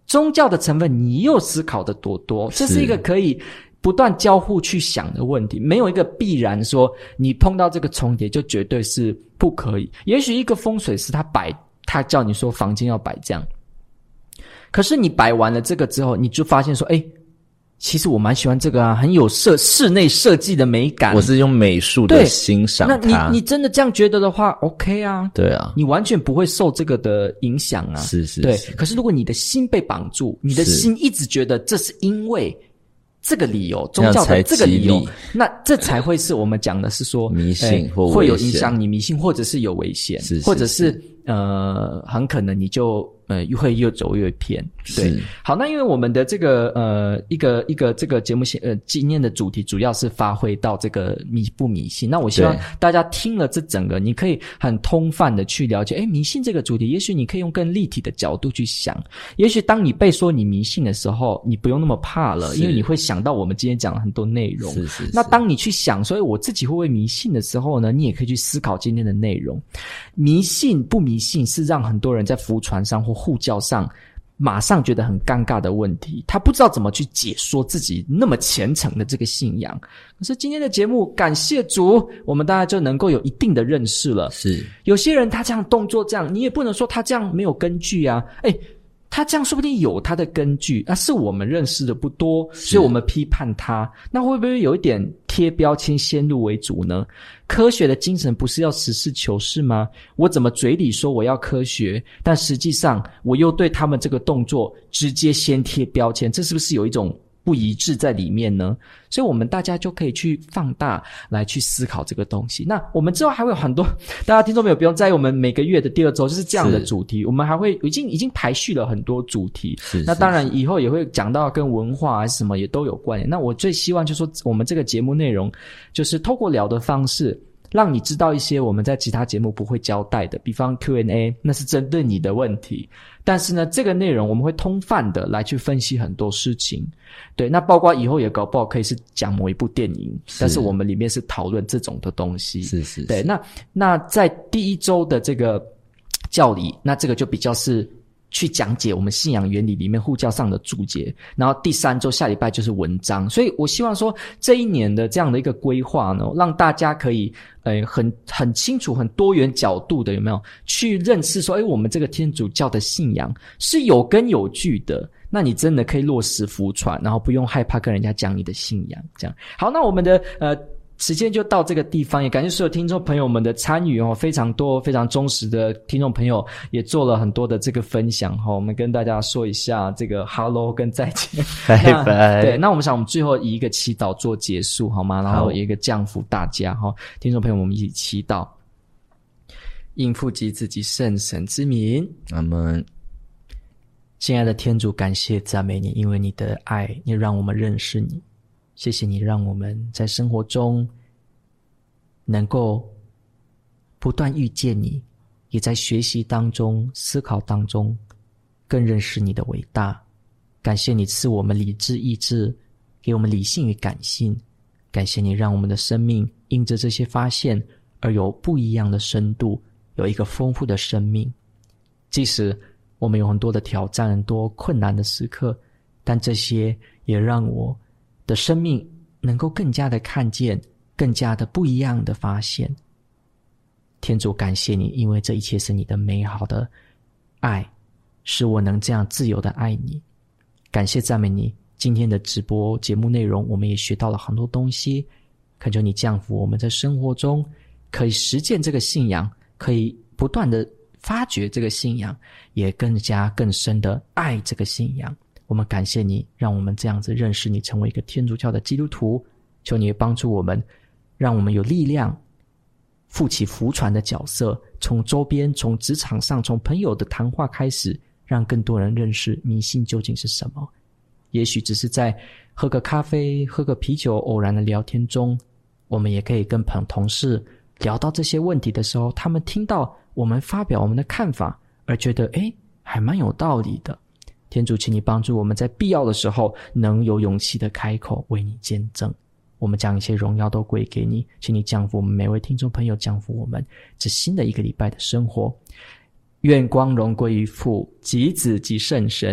宗教的成分你又思考的多多，这是一个可以不断交互去想的问题，没有一个必然说你碰到这个重叠就绝对是不可以。也许一个风水师他叫你说房间要摆这样，可是你摆完了这个之后，你就发现说其实我蛮喜欢这个啊，很有室内设计的美感。 我是用美术的欣赏它。 那你真的这样觉得的话 OK 啊。 对啊， 你完全不会受这个的影响啊。 是是是。 对，可是如果你的心被绑住，你的心一直觉得这是因为这个理由，宗教的这个理由，那这才会是我们讲的是说迷信或危险， 会有影响你迷信，或者是有危险，或者是很可能你就会越走越偏。对，好，那因为我们的这个一个这个节目今天的主题主要是发挥到这个迷不迷信。那我希望大家听了这整个，你可以很通泛的去了解，迷信这个主题，也许你可以用更立体的角度去想。也许当你被说你迷信的时候，你不用那么怕了，因为你会想到我们今天讲了很多内容。是。那当你去想，所以我自己会不会迷信的时候呢，你也可以去思考今天的内容。迷信不迷信是让很多人在福传上或护教上马上觉得很尴尬的问题，他不知道怎么去解说自己那么虔诚的这个信仰。可是今天的节目，感谢主，我们大家就能够有一定的认识了。是，有些人他这样动作这样，你也不能说他这样没有根据啊。他这样说不定有他的根据，是我们认识的不多，所以我们批判他。那会不会有一点贴标签先入为主呢？科学的精神不是要实事求是吗？我怎么嘴里说我要科学，但实际上我又对他们这个动作直接先贴标签，这是不是有一种不一致在里面呢？所以我们大家就可以去放大来去思考这个东西。那我们之后还会有很多，大家听众朋友不用在意，我们每个月的第2周就是这样的主题，我们还会已经排序了很多主题。那当然以后也会讲到跟文化还是什么也都有关联。那我最希望就是说我们这个节目内容就是透过聊的方式，让你知道一些我们在其他节目不会交代的，比方 Q&A 那是针对你的问题，但是呢这个内容我们会通泛的来去分析很多事情。对，那包括以后也搞不好可以是讲某一部电影，但是我们里面是讨论这种的东西。是。对，那在第1周的这个教理，那这个就比较是去讲解我们信仰原理里面护教上的注解，然后第3周下礼拜就是文章。所以我希望说这一年的这样的一个规划呢，让大家可以很清楚很多元角度的有没有去认识说我们这个天主教的信仰是有根有据的，那你真的可以落实福传，然后不用害怕跟人家讲你的信仰。这样好，那我们的时间就到这个地方，也感谢所有听众朋友们的参与非常多非常忠实的听众朋友也做了很多的这个分享我们跟大家说一下这个 hello 跟再见，拜拜。对，那我们想我们最后以一个祈祷做结束好吗？然后一个降福大家听众朋友们，我们一起祈祷。应父及子及圣神之名，阿们。亲爱的天主，感谢赞美你，因为你的爱，你让我们认识你。谢谢你让我们在生活中能够不断遇见你，也在学习当中思考当中更认识你的伟大。感谢你赐我们理智意志，给我们理性与感性。感谢你让我们的生命因着这些发现而有不一样的深度，有一个丰富的生命。即使我们有很多的挑战，很多困难的时刻，但这些也让我的生命能够更加的看见，更加的不一样的发现。天主，感谢你，因为这一切是你的美好的爱，使我能这样自由的爱你。感谢赞美你，今天的直播节目内容我们也学到了很多东西，恳求你降福我们在生活中可以实践这个信仰，可以不断的发掘这个信仰，也更加更深的爱这个信仰。我们感谢你，让我们这样子认识你，成为一个天主教的基督徒。求你帮助我们，让我们有力量负起福传的角色，从周边，从职场上，从朋友的谈话开始，让更多人认识迷信究竟是什么。也许只是在喝个咖啡，喝个啤酒，偶然的聊天中，我们也可以跟同事聊到这些问题的时候，他们听到我们发表我们的看法，而觉得还蛮有道理的。天主，请你帮助我们在必要的时候能有勇气的开口为你见证。我们将一切荣耀都归给你，请你降福我们每位听众朋友，降福我们这新的一个礼拜的生活。愿光荣归于父及子及圣神，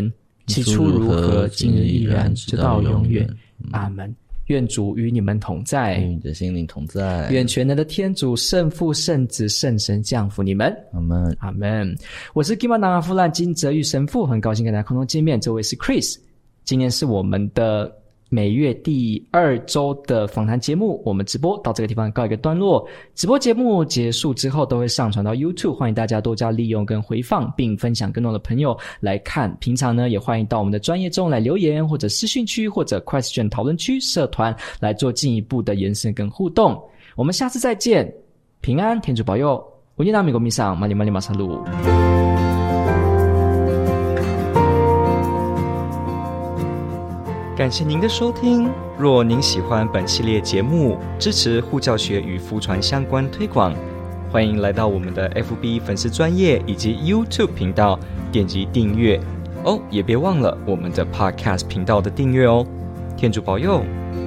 起初如何，今日依然，直到永远。阿们。愿主与你们同在， 与你的心灵同在。 愿全能的天主圣父圣子圣神降福你们。 阿们， 阿们。我是金马拿夫兰金泽玉神父，很高兴跟大家空中见面。这位是 Chris， 今天是我们的每月第2周的访谈节目，我们直播到这个地方告一个段落。直播节目结束之后都会上传到 YouTube， 欢迎大家多加利用跟回放，并分享更多的朋友来看。平常呢，也欢迎到我们的专页中来留言，或者私讯区，或者 Question 讨论区社团来做进一步的延伸跟互动。我们下次再见，平安，天主保佑。我念到美国弥撒，马里马里马萨路。感谢您的收听。若您喜欢本系列节目，支持护教学与福传相关推广，欢迎来到我们的 FB 粉丝专页以及 YouTube 频道点击订阅哦，也别忘了我们的 Podcast 频道的订阅哦。天主保佑。